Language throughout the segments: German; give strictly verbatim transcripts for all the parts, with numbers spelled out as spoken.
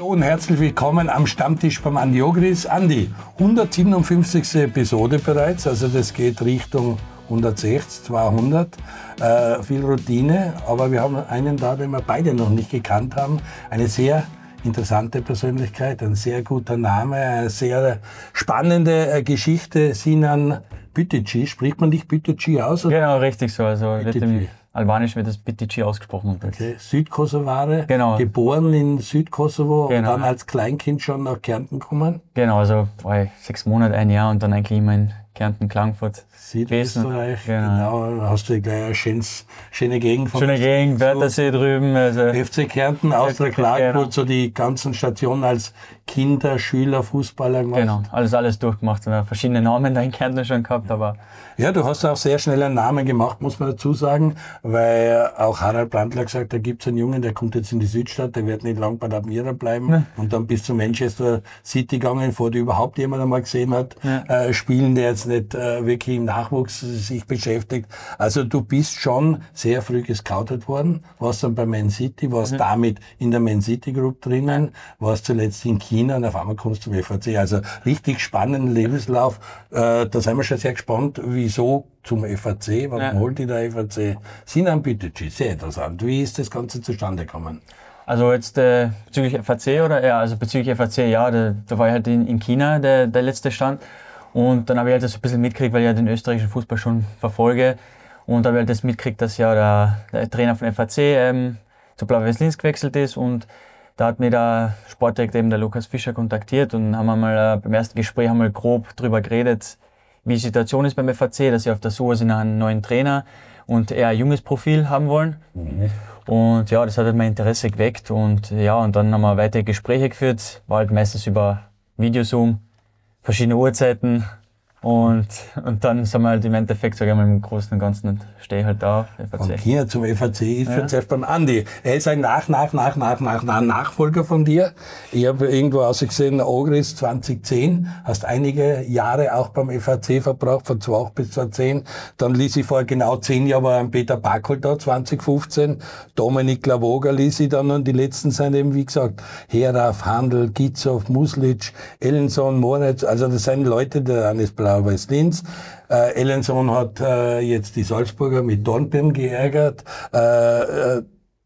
Hallo und herzlich willkommen am Stammtisch beim Andi Ogris. Andi, hundertsiebenundfünfzigste Episode bereits, also das geht Richtung hundertsechzig, zweihundert. Äh, viel Routine, aber wir haben einen da, den wir beide noch nicht gekannt haben. Eine sehr interessante Persönlichkeit, ein sehr guter Name, eine sehr spannende äh, Geschichte. Sinan Bütici, spricht man nicht Bütici aus? Oder? Genau, richtig so. Also Albanisch wird das Bütici ausgesprochen. Okay. Südkosovare, genau. Geboren in Südkosovo genau. und dann als Kleinkind schon nach Kärnten gekommen? Genau, also war ich sechs Monate, ein Jahr und dann eigentlich immer in Kärnten, Klagenfurt. Südösterreich, genau. genau. Hast du gleich eine schönes, schöne Gegend von Schöne Gegend, Wörthersee drüben. Also F C Kärnten, Austria Klagenfurt, genau. So die ganzen Stationen als Kinder, Schüler, Fußballer gemacht. Genau, alles, alles durchgemacht. Und verschiedene Namen da in Kärnten schon gehabt, aber... Ja, du hast auch sehr schnell einen Namen gemacht, muss man dazu sagen, weil auch Harald Brandler gesagt, da gibt's einen Jungen, der kommt jetzt in die Südstadt, der wird nicht lang bei der Admira bleiben ja. und dann bis zu Manchester City gegangen, vor dir überhaupt jemand einmal gesehen hat, ja. äh, spielen, der jetzt nicht äh, wirklich im Nachwuchs sich beschäftigt. Also du bist schon sehr früh gescoutet worden, warst dann bei Man City, warst mhm. damit in der Man City Group drinnen, warst zuletzt in China und auf einmal kommst du zum F A C. Also richtig spannenden Lebenslauf. Äh, da sind wir schon sehr gespannt, wieso zum F A C, warum ja. holt die der F A C? Sinan Bütici, sehr interessant. Wie ist das Ganze zustande gekommen? Also jetzt äh, bezüglich F A C oder ja, also bezüglich F A C, ja, da, da war ich halt in, in China der, der letzte Stand. Und dann habe ich halt das so ein bisschen mitgekriegt, weil ich ja den österreichischen Fußball schon verfolge. Und da habe ich halt das mitgekriegt, dass ja der, der Trainer von F A C ähm, zu Blau-Weiß Linz gewechselt ist. Und da hat mir der Sportdirektor eben der Lukas Fischer kontaktiert und haben wir mal äh, beim ersten Gespräch haben wir grob drüber geredet, wie die Situation ist beim F A C, dass sie auf der Suche sind nach einem neuen Trainer und eher ein junges Profil haben wollen. Mhm. Und ja, das hat halt mein Interesse geweckt und ja, und dann haben wir weitere Gespräche geführt, war halt meistens über Videozoom, verschiedene Uhrzeiten und, und dann sind wir halt im Endeffekt, sag ich mal, im Großen und Ganzen stehe ich halt da. F A C. Von hier zum F A C ist ja. jetzt erst beim Andi. Er ist ein nach, nach, nach, nach, nach, nach Nachfolger von dir. Ich habe irgendwo ausgesehen, Ogris zwanzig zehn, hast einige Jahre auch beim F A C verbracht, von zweitausendacht bis zweitausendzehn. Dann ließ ich vor genau zehn Jahren war ein Peter Backel da, zwanzig fünfzehn. Dominik Lavoga ließ ich dann und die letzten sind eben, wie gesagt, Heraf, Handel, Gitzow, Muslic, Ellenson, Moritz. Also das sind Leute, der eines Blau-Weiß Linz. Äh, Ellenson hat äh, jetzt die Salzburger mit Dornbirn geärgert. Äh, äh,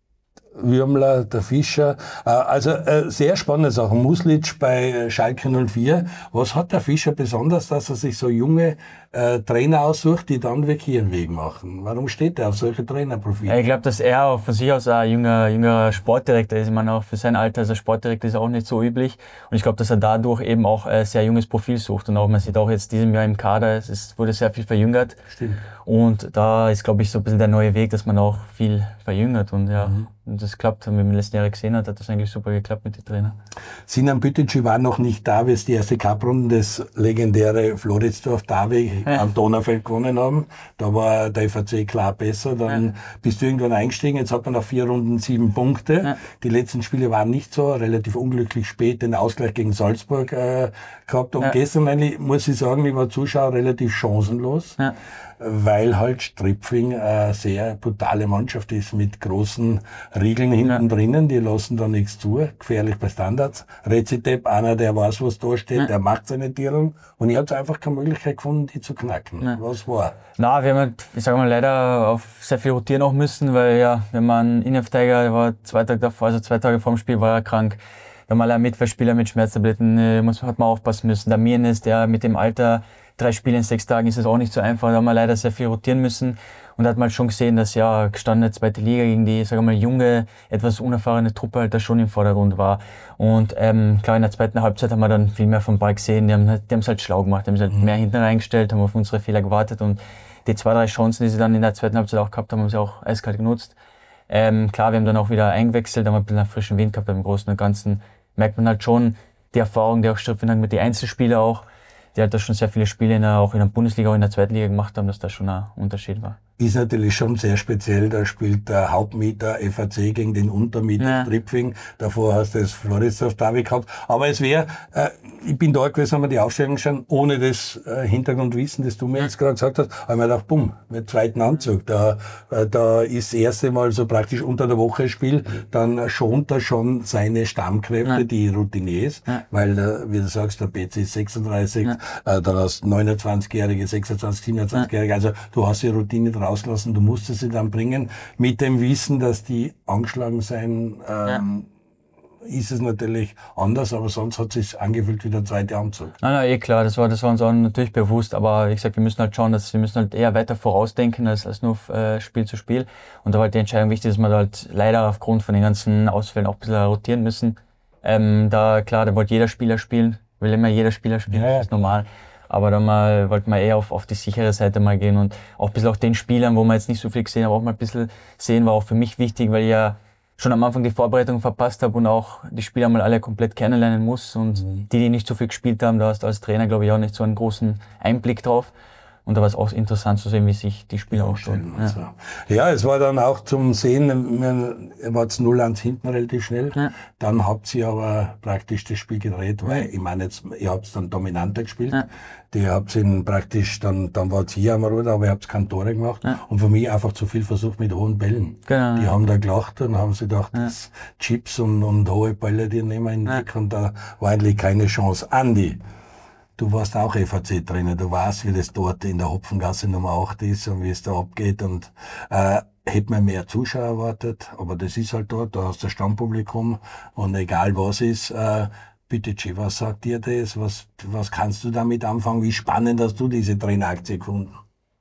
Würmler, der Fischer. Äh, also äh, sehr spannende Sachen. Muslic bei Schalke null vier. Was hat der Fischer besonders, dass er sich so junge äh, Trainer aussucht, die dann wirklich ihren Weg machen? Warum steht er auf solche Trainerprofile? Ja, ich glaube, dass er auch von sich aus ein junger, junger Sportdirektor ist. Ich meine, auch für sein Alter als Sportdirektor ist auch nicht so üblich. Und ich glaube, dass er dadurch eben auch ein sehr junges Profil sucht. Und auch man sieht auch jetzt diesem Jahr im Kader, es ist, wurde sehr viel verjüngert. Stimmt. Und da ist, glaube ich, so ein bisschen der neue Weg, dass man auch viel verjüngert. Und ja, mhm. und das klappt. Wenn man im letzten Jahr gesehen hat, hat das eigentlich super geklappt mit den Trainern. Sinan Bütici war noch nicht da, wie es die erste Cup-Runde, das legendäre Floridsdorf-Derby ja. am Donaufeld gewonnen haben. Da war der F A C klar besser. Dann ja. bist du irgendwann eingestiegen. Jetzt hat man nach vier Runden sieben Punkte. Ja. Die letzten Spiele waren nicht so. Relativ unglücklich spät den Ausgleich gegen Salzburg äh, gehabt. Und ja. gestern eigentlich, muss ich sagen, ich war Zuschauer relativ chancenlos. Ja. Weil halt Stripfing eine sehr brutale Mannschaft ist mit großen Riegeln hinten ja. drinnen, die lassen da nichts zu, gefährlich bei Standards. Rezitep, einer, der weiß, was da steht, ja. der macht seine Tierung und ich habe einfach keine Möglichkeit gefunden, die zu knacken. Ja. Was war? Na, wir haben halt, ich sage mal, leider auf sehr viel rotieren auch müssen, weil ja, wenn man Innenverteidiger, der war zwei Tage davor, also zwei Tage vor dem Spiel war er krank. Wenn man ein Mitspieler mit Schmerztabletten, äh, muss, hat man aufpassen müssen. Der Mirn ist, der mit dem Alter, drei Spiele in sechs Tagen ist es auch nicht so einfach. Da haben wir leider sehr viel rotieren müssen. Und da hat man halt schon gesehen, dass ja gestandene zweite Liga gegen die, sagen wir mal, junge, etwas unerfahrene Truppe halt da schon im Vordergrund war. Und ähm, klar, in der zweiten Halbzeit haben wir dann viel mehr vom Ball gesehen. Die haben die haben es halt schlau gemacht, die haben es halt mhm. mehr hinten reingestellt, haben auf unsere Fehler gewartet. Und die zwei, drei Chancen, die sie dann in der zweiten Halbzeit auch gehabt haben, haben sie auch eiskalt genutzt. Ähm, klar, wir haben dann auch wieder eingewechselt, haben ein bisschen einen frischen Wind gehabt, aber im Großen und Ganzen merkt man halt schon die Erfahrung, die auch Stripfing hat mit den Einzelspielern auch, die halt da schon sehr viele Spiele in der, auch in der Bundesliga, auch in der zweiten Liga gemacht haben, dass da schon ein Unterschied war. ist natürlich schon sehr speziell. Da spielt der Hauptmieter F A C gegen den Untermieter ja. Stripfing. Davor hast du das Floridsdorf Derby gehabt. Aber es wäre, äh, ich bin da gewesen, haben wir die Aufstellung schon, ohne das äh, Hintergrundwissen, das du mir jetzt gerade gesagt hast, habe ich mir gedacht, bumm, mit zweiten Anzug. Da, äh, da ist das erste Mal so praktisch unter der Woche Spiel, dann schont er schon seine Stammkräfte, ja. die Routiniers, ja. weil, äh, wie du sagst, der B C ist sechsunddreißig, ja. äh, dann hast du neunundzwanzigjährige, sechsundzwanzig, siebenundzwanzigjährige, also du hast die Routine drauf rauslassen, du musstest sie dann bringen, mit dem Wissen, dass die angeschlagen sein, ähm, ja. ist es natürlich anders, aber sonst hat es sich angefühlt wie der zweite Anzug. Nein, nein, eh klar, das war, das war uns auch natürlich bewusst, aber wie gesagt, wir müssen halt schauen, dass wir müssen halt eher weiter vorausdenken, als, als nur äh, Spiel zu Spiel. Und da war halt die Entscheidung wichtig, dass wir da halt leider aufgrund von den ganzen Ausfällen auch ein bisschen rotieren müssen. Ähm, da, klar, da wollte jeder Spieler spielen, will immer jeder Spieler spielen, ja, das ist normal. Aber dann mal, wollten wir eher auf, auf die sichere Seite mal gehen und auch ein bisschen auch den Spielern, wo wir jetzt nicht so viel gesehen haben, auch mal ein bisschen sehen, war auch für mich wichtig, weil ich ja schon am Anfang die Vorbereitung verpasst habe und auch die Spieler mal alle komplett kennenlernen muss und mhm. die, die nicht so viel gespielt haben, da hast du als Trainer, glaube ich, auch nicht so einen großen Einblick drauf. Und da war es auch interessant zu sehen, wie sich die Spieler auch stellen. Ja. So. Ja, es war dann auch zum Sehen, ihr wart null eins hinten relativ schnell. Ja. Dann habt ihr aber praktisch das Spiel gedreht, weil ich meine jetzt, ihr habt dann dominanter gespielt. Ja. Die habt ihn praktisch, dann, dann wart ihr am Ruder, aber ihr habt keine Tore gemacht. Ja. Und für mich einfach zu viel versucht mit hohen Bällen. Genau. Die haben da gelacht und haben sich gedacht, ja. das Chips und, und hohe Bälle, die nehmen in den Weg. Ja. Und da war eigentlich keine Chance. Andi. Du warst auch F A C-Trainer, du weißt, wie das dort in der Hopfengasse Nummer acht ist und wie es da abgeht und äh, hätte man mehr Zuschauer erwartet, aber das ist halt dort, da hast du Stammpublikum und egal was ist, äh, bitte G, was sagt dir das, was, was kannst du damit anfangen, wie spannend hast du diese Traineraktie gefunden?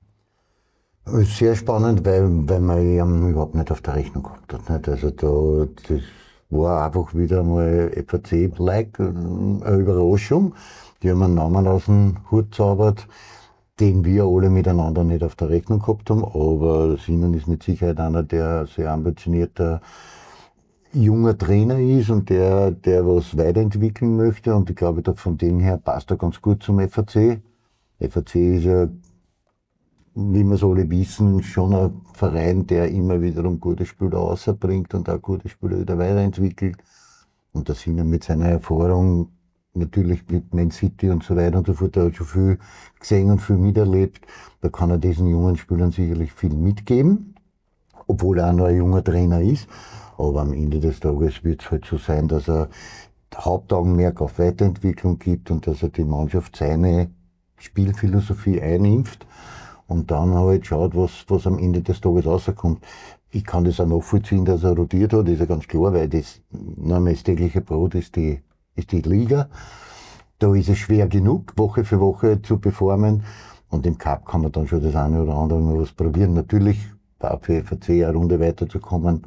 Sehr spannend, weil, weil man ihn überhaupt nicht auf der Rechnung gehabt hat, nicht? Also da, das war einfach wieder mal F A C-like, eine Überraschung. Die haben einen Namen aus dem Hut gezaubert, den wir alle miteinander nicht auf der Rechnung gehabt haben. Aber Simon ist mit Sicherheit einer, der sehr ambitionierter junger Trainer ist und der, der was weiterentwickeln möchte. Und ich glaube, von dem her passt er ganz gut zum F A C. F A C ist ja, wie wir so alle wissen, schon ein Verein, der immer wiederum gute Spieler rausbringt und auch gute Spieler wieder weiterentwickelt. Und der Simon mit seiner Erfahrung, natürlich mit Man City und so weiter und so fort, der hat schon viel gesehen und viel miterlebt. Da kann er diesen jungen Spielern sicherlich viel mitgeben, obwohl er auch noch ein junger Trainer ist. Aber am Ende des Tages wird es halt so sein, dass er Hauptaugenmerk auf Weiterentwicklung gibt und dass er die Mannschaft seine Spielphilosophie einimpft und dann halt schaut, was, was am Ende des Tages rauskommt. Ich kann das auch nachvollziehen, dass er rotiert hat, ist ja ganz klar, weil das, das tägliche Brot ist die ist die Liga. Da ist es schwer genug, Woche für Woche zu performen. Und im Cup kann man dann schon das eine oder andere mal was probieren. Natürlich war für F A C eine Runde weiterzukommen,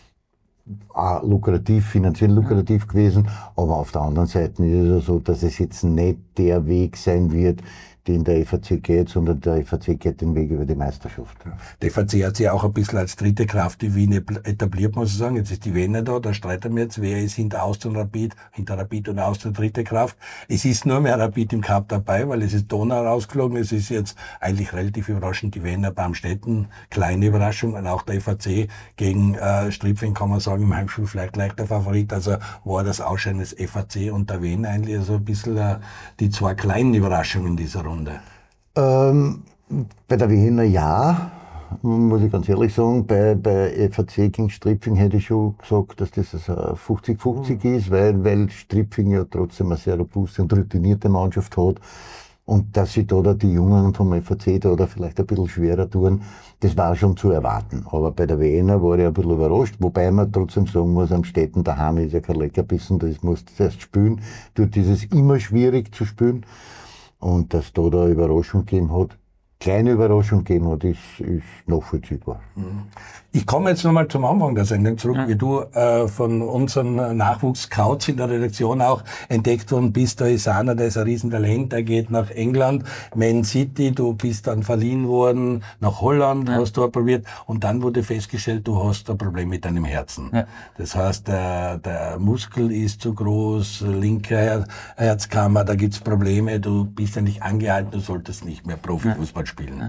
auch lukrativ, finanziell lukrativ gewesen. Aber auf der anderen Seite ist es so, dass es jetzt nicht der Weg sein wird, den der F A C geht, sondern der F A C geht den Weg über die Meisterschaft. Der F A C hat sich auch ein bisschen als dritte Kraft in Wien etabliert, muss ich sagen. Jetzt ist die Wiener da, da streiten wir jetzt, wer ist hinter Austria und Rapid, hinter Rapid und Austria dritte Kraft. Es ist nur mehr Rapid im Cup dabei, weil es ist Donau rausgeflogen. Es ist jetzt eigentlich relativ überraschend, die Wiener beim Städten, kleine Überraschung. Und auch der F A C gegen äh, Stripfing kann man sagen, im Heimspiel vielleicht leichter Favorit. Also war das Ausscheiden des F A C und der Wien eigentlich so ein bisschen äh, die zwei kleinen Überraschungen dieser Runde. Ähm, bei der Wiener ja, muss ich ganz ehrlich sagen. Bei, bei F A C gegen Stripfing hätte ich schon gesagt, dass das also fünfzig fünfzig mhm. ist, weil, weil Stripfing ja trotzdem eine sehr robuste und routinierte Mannschaft hat. Und dass sie da, da die Jungen vom F A C da, da vielleicht ein bisschen schwerer tun, das war schon zu erwarten. Aber bei der Wiener war ich ein bisschen überrascht, wobei man trotzdem sagen muss, am Städten daheim ist ja kein Leckerbissen, das musst du erst spielen. Dort ist es immer schwierig zu spielen. Und dass da da Überraschung gegeben hat, kleine Überraschung gegeben hat, ist, ist nachvollziehbar. Ich komme jetzt nochmal zum Anfang der Sendung zurück, ja. wie du äh, von unseren Nachwuchs-Scouts in der Redaktion auch entdeckt worden bist. Da ist einer, der ist ein Riesentalent, der geht nach England, Man City, du bist dann verliehen worden nach Holland, ja. hast du probiert und dann wurde festgestellt, du hast ein Problem mit deinem Herzen. Ja. Das heißt, der, der Muskel ist zu groß, linke Her- Herzkammer, da gibt's Probleme, du bist ja nicht angehalten, du solltest nicht mehr Profifußball ja. spielen. Ja.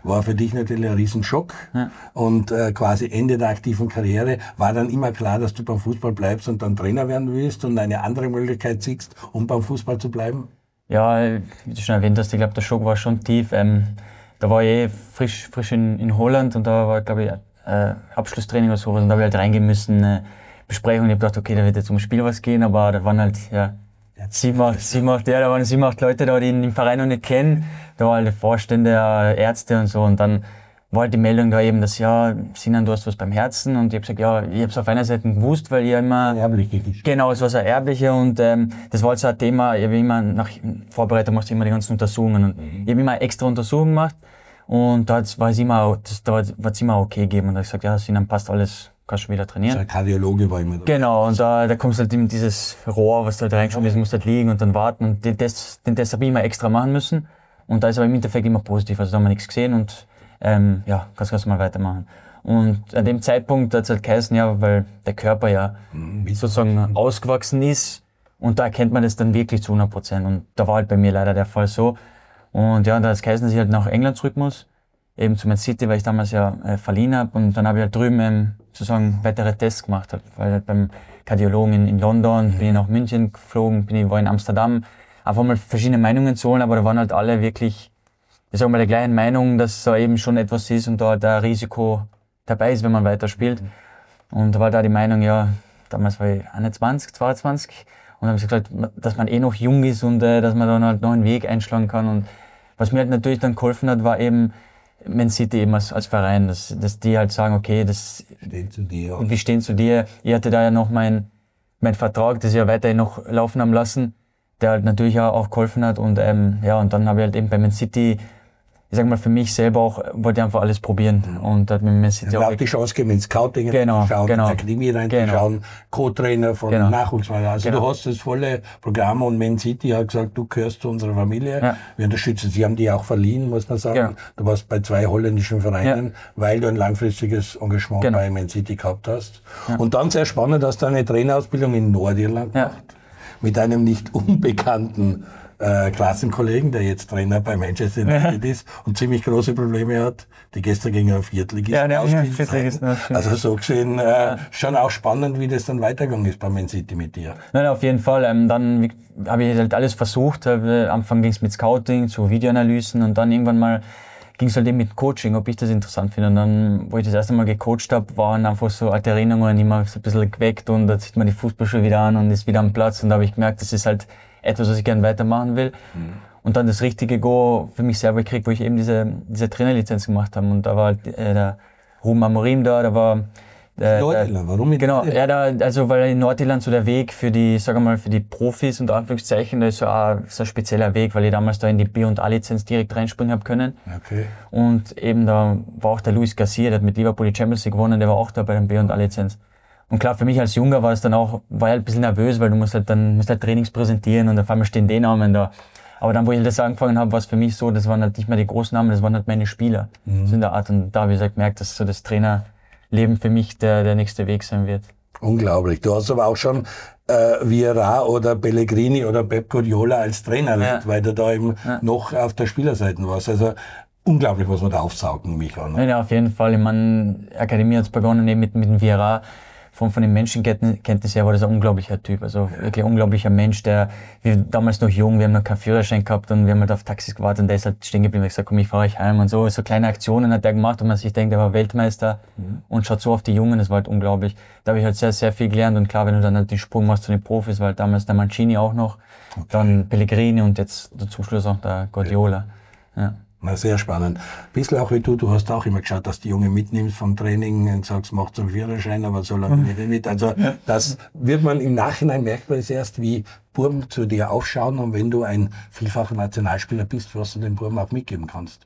war für dich natürlich ein Riesenschock. Ja. Und äh, quasi Ende der aktiven Karriere war dann immer klar, dass du beim Fußball bleibst und dann Trainer werden willst und eine andere Möglichkeit siehst, um beim Fußball zu bleiben? Ja, wie du schon erwähnt hast, ich glaube, der Schock war schon tief. Ähm, da war ich eh frisch, frisch in, in Holland und da war, glaube ich, äh, Abschlusstraining oder sowas und da habe ich halt reingehen müssen, äh, Besprechung. Ich habe gedacht, okay, da wird jetzt um Spiel was gehen, aber da waren halt, ja, sieben, acht, sieben, acht, ja, da waren sieben, acht Leute da, die ihn im Verein noch nicht kennen. Da waren halt Vorstände, Ärzte und so und dann war halt die Meldung da eben, dass ja, Sinan, du hast was beim Herzen und ich habe gesagt, ja, ich habe es auf einer Seite gewusst, weil ich immer... Erbliche Geschichte. Genau, es war so erbliche und ähm, das war halt so ein Thema, ich habe immer, nach Vorbereitung machst du immer die ganzen Untersuchungen und mhm. ich habe immer extra Untersuchungen gemacht und da war es immer, das, da war es immer okay gegeben und da habe ich gesagt, ja, Sinan, passt alles, kannst du wieder trainieren. Also ein Kardiologe war immer da. Genau, und da, da kommst du halt in dieses Rohr, was du halt reingeschoben ist, musst halt liegen und dann warten und den Test, den Test habe ich immer extra machen müssen und da ist aber im Endeffekt immer positiv, also da haben wir nichts gesehen und Ähm, ja, kannst du mal weitermachen. Und an dem Zeitpunkt hat es halt geheißen, ja, weil der Körper ja mhm. sozusagen ausgewachsen ist und da erkennt man das dann wirklich zu hundert Prozent. Und da war halt bei mir leider der Fall so. Und ja, da hat es geheißen, dass ich halt nach England zurück muss, eben zu Man City, weil ich damals ja äh, verliehen habe. Und dann habe ich halt drüben ähm, sozusagen weitere Tests gemacht, halt, weil halt beim Kardiologen in, in London, mhm. bin ich nach München geflogen, bin ich, war in Amsterdam, einfach mal verschiedene Meinungen zu holen, aber da waren halt alle wirklich, ich sag mal, der gleichen Meinung, dass da eben schon etwas ist und da da Risiko dabei ist, wenn man weiterspielt. Mhm. Und da war da die Meinung, ja, damals war ich einundzwanzig, zweiundzwanzig und haben sie gesagt, dass man eh noch jung ist und äh, dass man dann halt noch einen Weg einschlagen kann. Und was mir halt natürlich dann geholfen hat, war eben Man City eben als, als Verein, dass, dass die halt sagen, okay, das stehen zu dir. Und wir stehen zu dir. Ich hatte da ja noch mein, mein Vertrag, das ich ja weiterhin noch laufen haben lassen, der halt natürlich auch geholfen hat. Und ähm, ja, und dann habe ich halt eben bei Man City, ich sag mal, für mich selber auch, wollte ich einfach alles probieren. Mhm. Und hat mir Man City auch, auch die Chance gegeben, ins Scouting genau, reinzuschauen, genau, in die Akademie reinzuschauen, genau. Co-Trainer von genau. Nachwuchswahl. Also genau. du hast das volle Programm und Man City hat gesagt, du gehörst zu unserer Familie. Ja. Wir unterstützen. Sie haben die auch verliehen, muss man sagen. Ja. Du warst bei zwei holländischen Vereinen, ja. weil du ein langfristiges Engagement genau. bei Man City gehabt hast. Ja. Und dann sehr spannend, dass du eine Trainerausbildung in Nordirland ja. gemacht, mit einem nicht unbekannten Äh, Klassenkollegen, der jetzt Trainer bei Manchester United ja. ist und ziemlich große Probleme hat, die gestern gegen einen Viertligisten ja, ausgeschieden ja, Also so gesehen, äh, ja. schon auch spannend, wie das dann weitergegangen ist bei Man City mit dir. Nein, auf jeden Fall. Ähm, dann habe ich halt alles versucht. Äh, am Anfang ging es mit Scouting, zu Videoanalysen und dann irgendwann mal ging es halt eben mit Coaching, ob ich das interessant finde. Und dann, wo ich das erste Mal gecoacht habe, waren einfach so alte Erinnerungen immer so ein bisschen geweckt und da zieht man die Fußballschuhe wieder an und ist wieder am Platz und da habe ich gemerkt, das ist halt etwas, was ich gerne weitermachen will. Mhm. Und dann das richtige Go für mich selber gekriegt, wo ich eben diese, diese Trainerlizenz gemacht habe. Und da war halt, äh, der Ruben Amorim da, da war, äh, Nordirland, warum? Genau, ja, da, also, weil in Nordirland so der Weg für die, sag mal, für die Profis und Anführungszeichen, da ist so ein, so ein spezieller Weg, weil ich damals da in die B und A-Lizenz direkt reinspringen habe können. Okay. Und eben da war auch der Luis Garcia, der hat mit Liverpool die Champions League gewonnen, der war auch da bei der B und A-Lizenz. Und klar, für mich als Junger war es dann auch, war ich halt ein bisschen nervös, weil du musst halt dann, musst halt Trainings präsentieren und auf einmal stehen die Namen da. Aber dann, wo ich das angefangen habe, war es für mich so, das waren halt nicht mehr die großen Namen, das waren halt meine Spieler. Mhm. So in der Art. Und da habe ich halt gemerkt, dass so das Trainerleben für mich der, der nächste Weg sein wird. Unglaublich. Du hast aber auch schon äh, Vieira oder Pellegrini oder Pep Guardiola als Trainer erlebt, ja. weil du da eben ja. noch auf der Spielerseite warst. Also unglaublich, was man da aufsaugen, mich an. Ja, auf jeden Fall. Ich meine, Akademie hat es begonnen eben mit, mit dem Vieira. Von, von den Menschenkenntnis her war das ein unglaublicher Typ, also ja. wirklich ein unglaublicher Mensch, der, wir damals noch jung, wir haben noch keinen Führerschein gehabt und wir haben halt auf Taxis gewartet und der ist halt stehen geblieben, ich gesagt, komm, ich fahre euch heim und so, so kleine Aktionen hat der gemacht und man sich denkt, er war Weltmeister mhm. und schaut so auf die Jungen, das war halt unglaublich. Da habe ich halt sehr, sehr viel gelernt und klar, wenn du dann halt den Sprung machst zu den Profis, war halt damals der Mancini auch noch, okay. dann Pellegrini und jetzt zum Schluss auch der Guardiola, ja. ja. Na, sehr spannend. Bisschen auch wie du, du hast auch immer geschaut, dass die Junge mitnimmst vom Training und sagst, mach zum Führerschein, aber so lange nicht mit. Also, das wird man im Nachhinein merkt man es erst, wie Burm zu dir aufschauen und wenn du ein vielfacher Nationalspieler bist, was du dem Burm auch mitgeben kannst.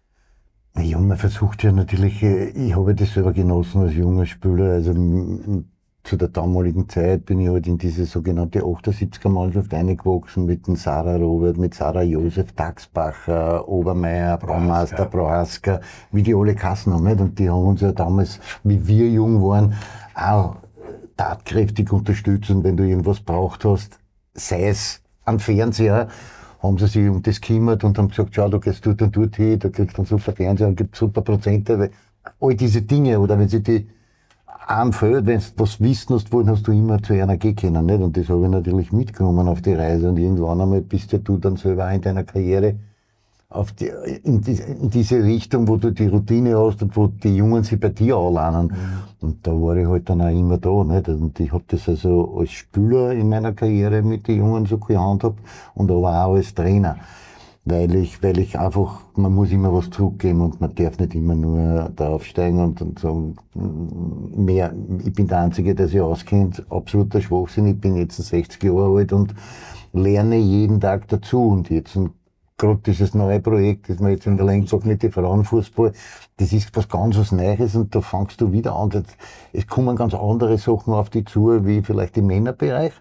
Ja, man versucht ja natürlich, ich habe das selber genossen als junger Spieler, also zu der damaligen Zeit bin ich halt in diese sogenannte achtundsiebziger Mannschaft eingewachsen mit dem Sarah Robert, mit Sarah Josef, Taxbacher, Obermeier, Baumeister, Prohaska, wie die alle Kassen haben, nicht? Und die haben uns ja damals, wie wir jung waren, auch tatkräftig unterstützt und wenn du irgendwas braucht hast, sei es am Fernseher, haben sie sich um das gekümmert und haben gesagt, schau, da gehst du dann dort hin, da kriegst du einen super Fernseher und gibt super Prozente. Weil all diese Dinge, oder wenn sie die am Feld, wenn du was wissen hast wollen, hast du immer zu einer gehen können, nicht? Und das habe ich natürlich mitgenommen auf die Reise. Und irgendwann einmal bist ja du dann selber auch in deiner Karriere auf die, in, die, in diese Richtung, wo du die Routine hast und wo die Jungen sich bei dir anlernen. Mhm. Und da war ich halt dann auch immer da, nicht? Und ich habe das also als Spieler in meiner Karriere mit den Jungen so gehandhabt und aber auch als Trainer. Weil ich, weil ich einfach, man muss immer was zurückgeben und man darf nicht immer nur da aufsteigen und, und sagen, mehr, ich bin der Einzige, der sich auskennt, absoluter Schwachsinn, ich bin jetzt sechzig Jahre alt und lerne jeden Tag dazu. Und jetzt gerade dieses neue Projekt, das wir jetzt in der Längsach mit dem Frauenfußball, das ist was ganz was Neues und da fangst du wieder an. Es kommen ganz andere Sachen auf dich zu, wie vielleicht im Männerbereich.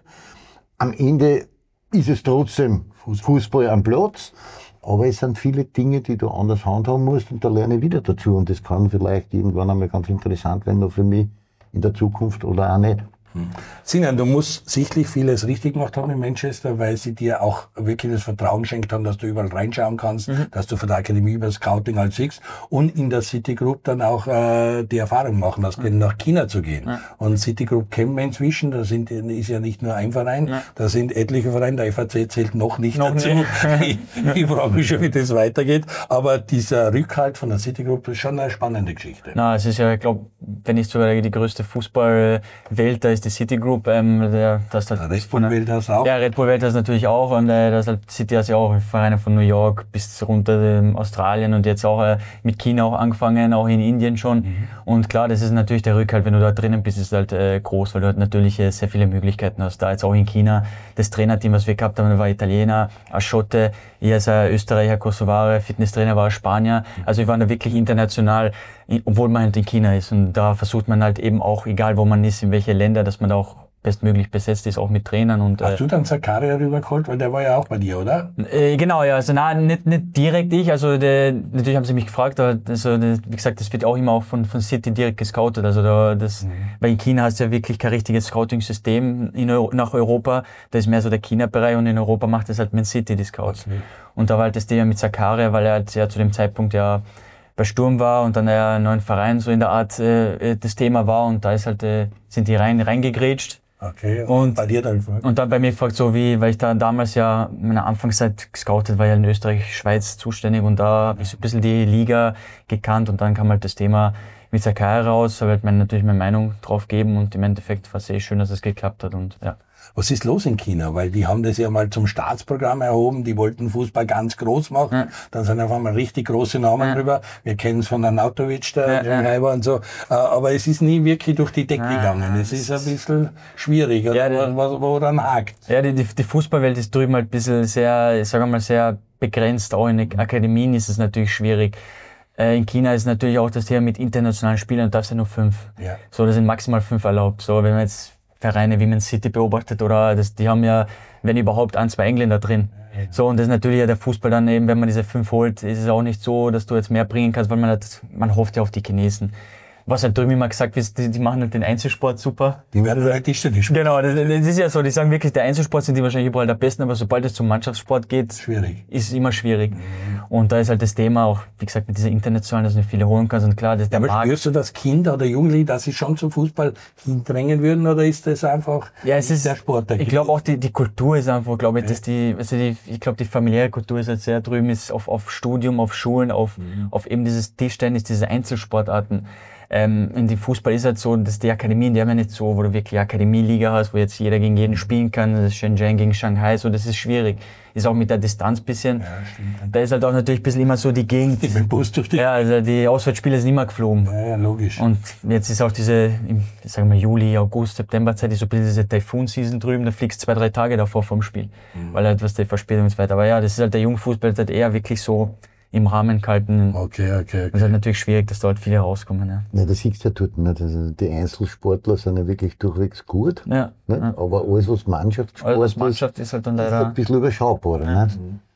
Am Ende ist es trotzdem Fußball am Platz, aber es sind viele Dinge, die du anders handhaben musst und da lerne ich wieder dazu und das kann vielleicht irgendwann einmal ganz interessant werden, noch für mich in der Zukunft oder auch nicht. Sinan, du musst sichtlich vieles richtig gemacht haben in Manchester, weil sie dir auch wirklich das Vertrauen geschenkt haben, dass du überall reinschauen kannst, mhm. dass du von der Akademie über Scouting halt siehst und in der City Group dann auch äh, die Erfahrung machen hast, mhm. nach China zu gehen. Ja. Und City Group kennen wir inzwischen, da sind, ist ja nicht nur ein Verein, ja. da sind etliche Vereine, der F A C zählt noch nicht noch dazu. Nicht. ich, ich frage mich schon, wie das weitergeht, aber dieser Rückhalt von der City Group ist schon eine spannende Geschichte. Na, es ist ja, ich glaube, wenn nicht sogar die größte Fußballwelt, da ist die City Group, ähm, der, das halt Red Bull Welt das auch. Ja, Red Bull Welt das natürlich auch und äh, das halt City hat ja auch Vereine von New York bis runter ähm, Australien und jetzt auch äh, mit China auch angefangen, auch in Indien schon. Mhm. Und klar, das ist natürlich der Rückhalt, wenn du da drinnen bist, ist halt äh, groß, weil du halt natürlich äh, sehr viele Möglichkeiten hast. Da jetzt auch in China, das Trainerteam, was wir gehabt haben, war Italiener, ein Schotte, ich als ein Österreicher, Kosovare, Fitnesstrainer war ein Spanier. Also wir waren da wirklich international, obwohl man halt in China ist. Und da versucht man halt eben auch, egal wo man ist, in welche Länder, dass man da auch bestmöglich besetzt ist, auch mit Trainern. Und, Hast äh, du dann Zakaria rübergeholt? Weil der war ja auch bei dir, oder? Äh, genau, ja. Also na, nicht, nicht direkt ich. Also der, natürlich haben sie mich gefragt, aber also, der, wie gesagt, das wird auch immer auch von, von City direkt gescoutet. Also da, das, mhm. weil in China hast du ja wirklich kein richtiges Scouting-System in, nach Europa. Da ist mehr so der China-Bereich und in Europa macht das halt Man City, die Scouts. Okay. Und da war halt das Thema mit Zakaria, weil er halt ja zu dem Zeitpunkt ja bei Sturm war und dann ja einen neuen Verein so in der Art äh, das Thema war und da ist halt, äh, sind die rein reingegrätscht. Okay, und bei dir dann gefragt? Und dann bei mir gefragt, so wie, weil ich da damals ja in meiner Anfangszeit gescoutet war, ja in Österreich, Schweiz zuständig und da habe ich so ein bisschen die Liga gekannt und dann kam halt das Thema mit Zakaria raus, habe halt meine, natürlich meine Meinung drauf gegeben und im Endeffekt war es sehr schön, dass es geklappt hat und ja. Was ist los in China? Weil die haben das ja mal zum Staatsprogramm erhoben, die wollten Fußball ganz groß machen, ja. Dann sind auf einmal richtig große Namen ja. drüber. Wir kennen es von Arnautovic, der in Shanghai war und so. Aber es ist nie wirklich durch die Decke ja. gegangen. Es ist ein bisschen schwierig, ja, die, woran hakt. Ja, die, die Fußballwelt ist drüben halt ein bisschen sehr, ich sage mal, sehr begrenzt. Auch in den Akademien ist es natürlich schwierig. In China ist natürlich auch das Thema mit internationalen Spielern, da darfst du ja nur fünf. Ja. So, da sind maximal fünf erlaubt. So, wenn man jetzt Vereine wie Man City beobachtet oder das, die haben ja, wenn überhaupt, ein, zwei Engländer drin. Ja, ja. So, und das ist natürlich ja der Fußball dann eben, wenn man diese fünf holt, ist es auch nicht so, dass du jetzt mehr bringen kannst, weil man halt, man hofft ja auf die Chinesen. Was halt drüben immer gesagt wird, die, die machen halt den Einzelsport super. Die werden halt Tischtennis spielen. Genau, das, das ist ja so, die sagen wirklich, der Einzelsport sind die wahrscheinlich überall der Besten, aber sobald es zum Mannschaftssport geht, schwierig. Ist es immer schwierig. Mhm. Und da ist halt das Thema auch, wie gesagt, mit dieser internationalen, dass du nicht viele holen kannst und klar, das ist ja, der aber Markt. Spürst du das Kinder oder Jugendliche, dass sie schon zum Fußball hindrängen würden oder ist das einfach ja, es ist, der Sport? Der ich glaube auch die, die Kultur ist einfach, glaube ich, ja. dass die, also die, ich glaube die familiäre Kultur ist halt sehr drüben, ist auf, auf Studium, auf Schulen, auf, mhm. auf eben dieses Tischtennis, diese Einzelsportarten. Ähm, in die Fußball ist halt so, dass die Akademien, die haben ja nicht so, wo du wirklich Akademieliga hast, wo jetzt jeder gegen jeden spielen kann, das ist Shenzhen gegen Shanghai, so, das ist schwierig. Ist auch mit der Distanz bisschen. Ja, stimmt. Da ist halt auch natürlich ein bisschen immer so die Gegend. Mit dem Bus durch die Ja, also die Auswärtsspiele sind immer geflogen. Ja, ja, logisch. Und jetzt ist auch diese, ich sag mal Juli, August, September Zeit, ist so ein bisschen diese Typhoon-Season drüben, da fliegst du zwei, drei Tage davor vom Spiel. Mhm. Weil halt was die Verspätung und so weiter. Aber ja, das ist halt der Jungfußball, halt eher wirklich so im Rahmen gehalten. Okay, okay, okay. Das ist halt natürlich schwierig, dass dort viele rauskommen. Ja, ja das siehst du ja dort nicht. Also die Einzelsportler sind ja wirklich durchwegs gut. Ja, ja. Aber alles, was Mannschaftssport alles, was Mannschaft ist, ist halt dann leider ist ein bisschen überschaubar. Ja. Mhm.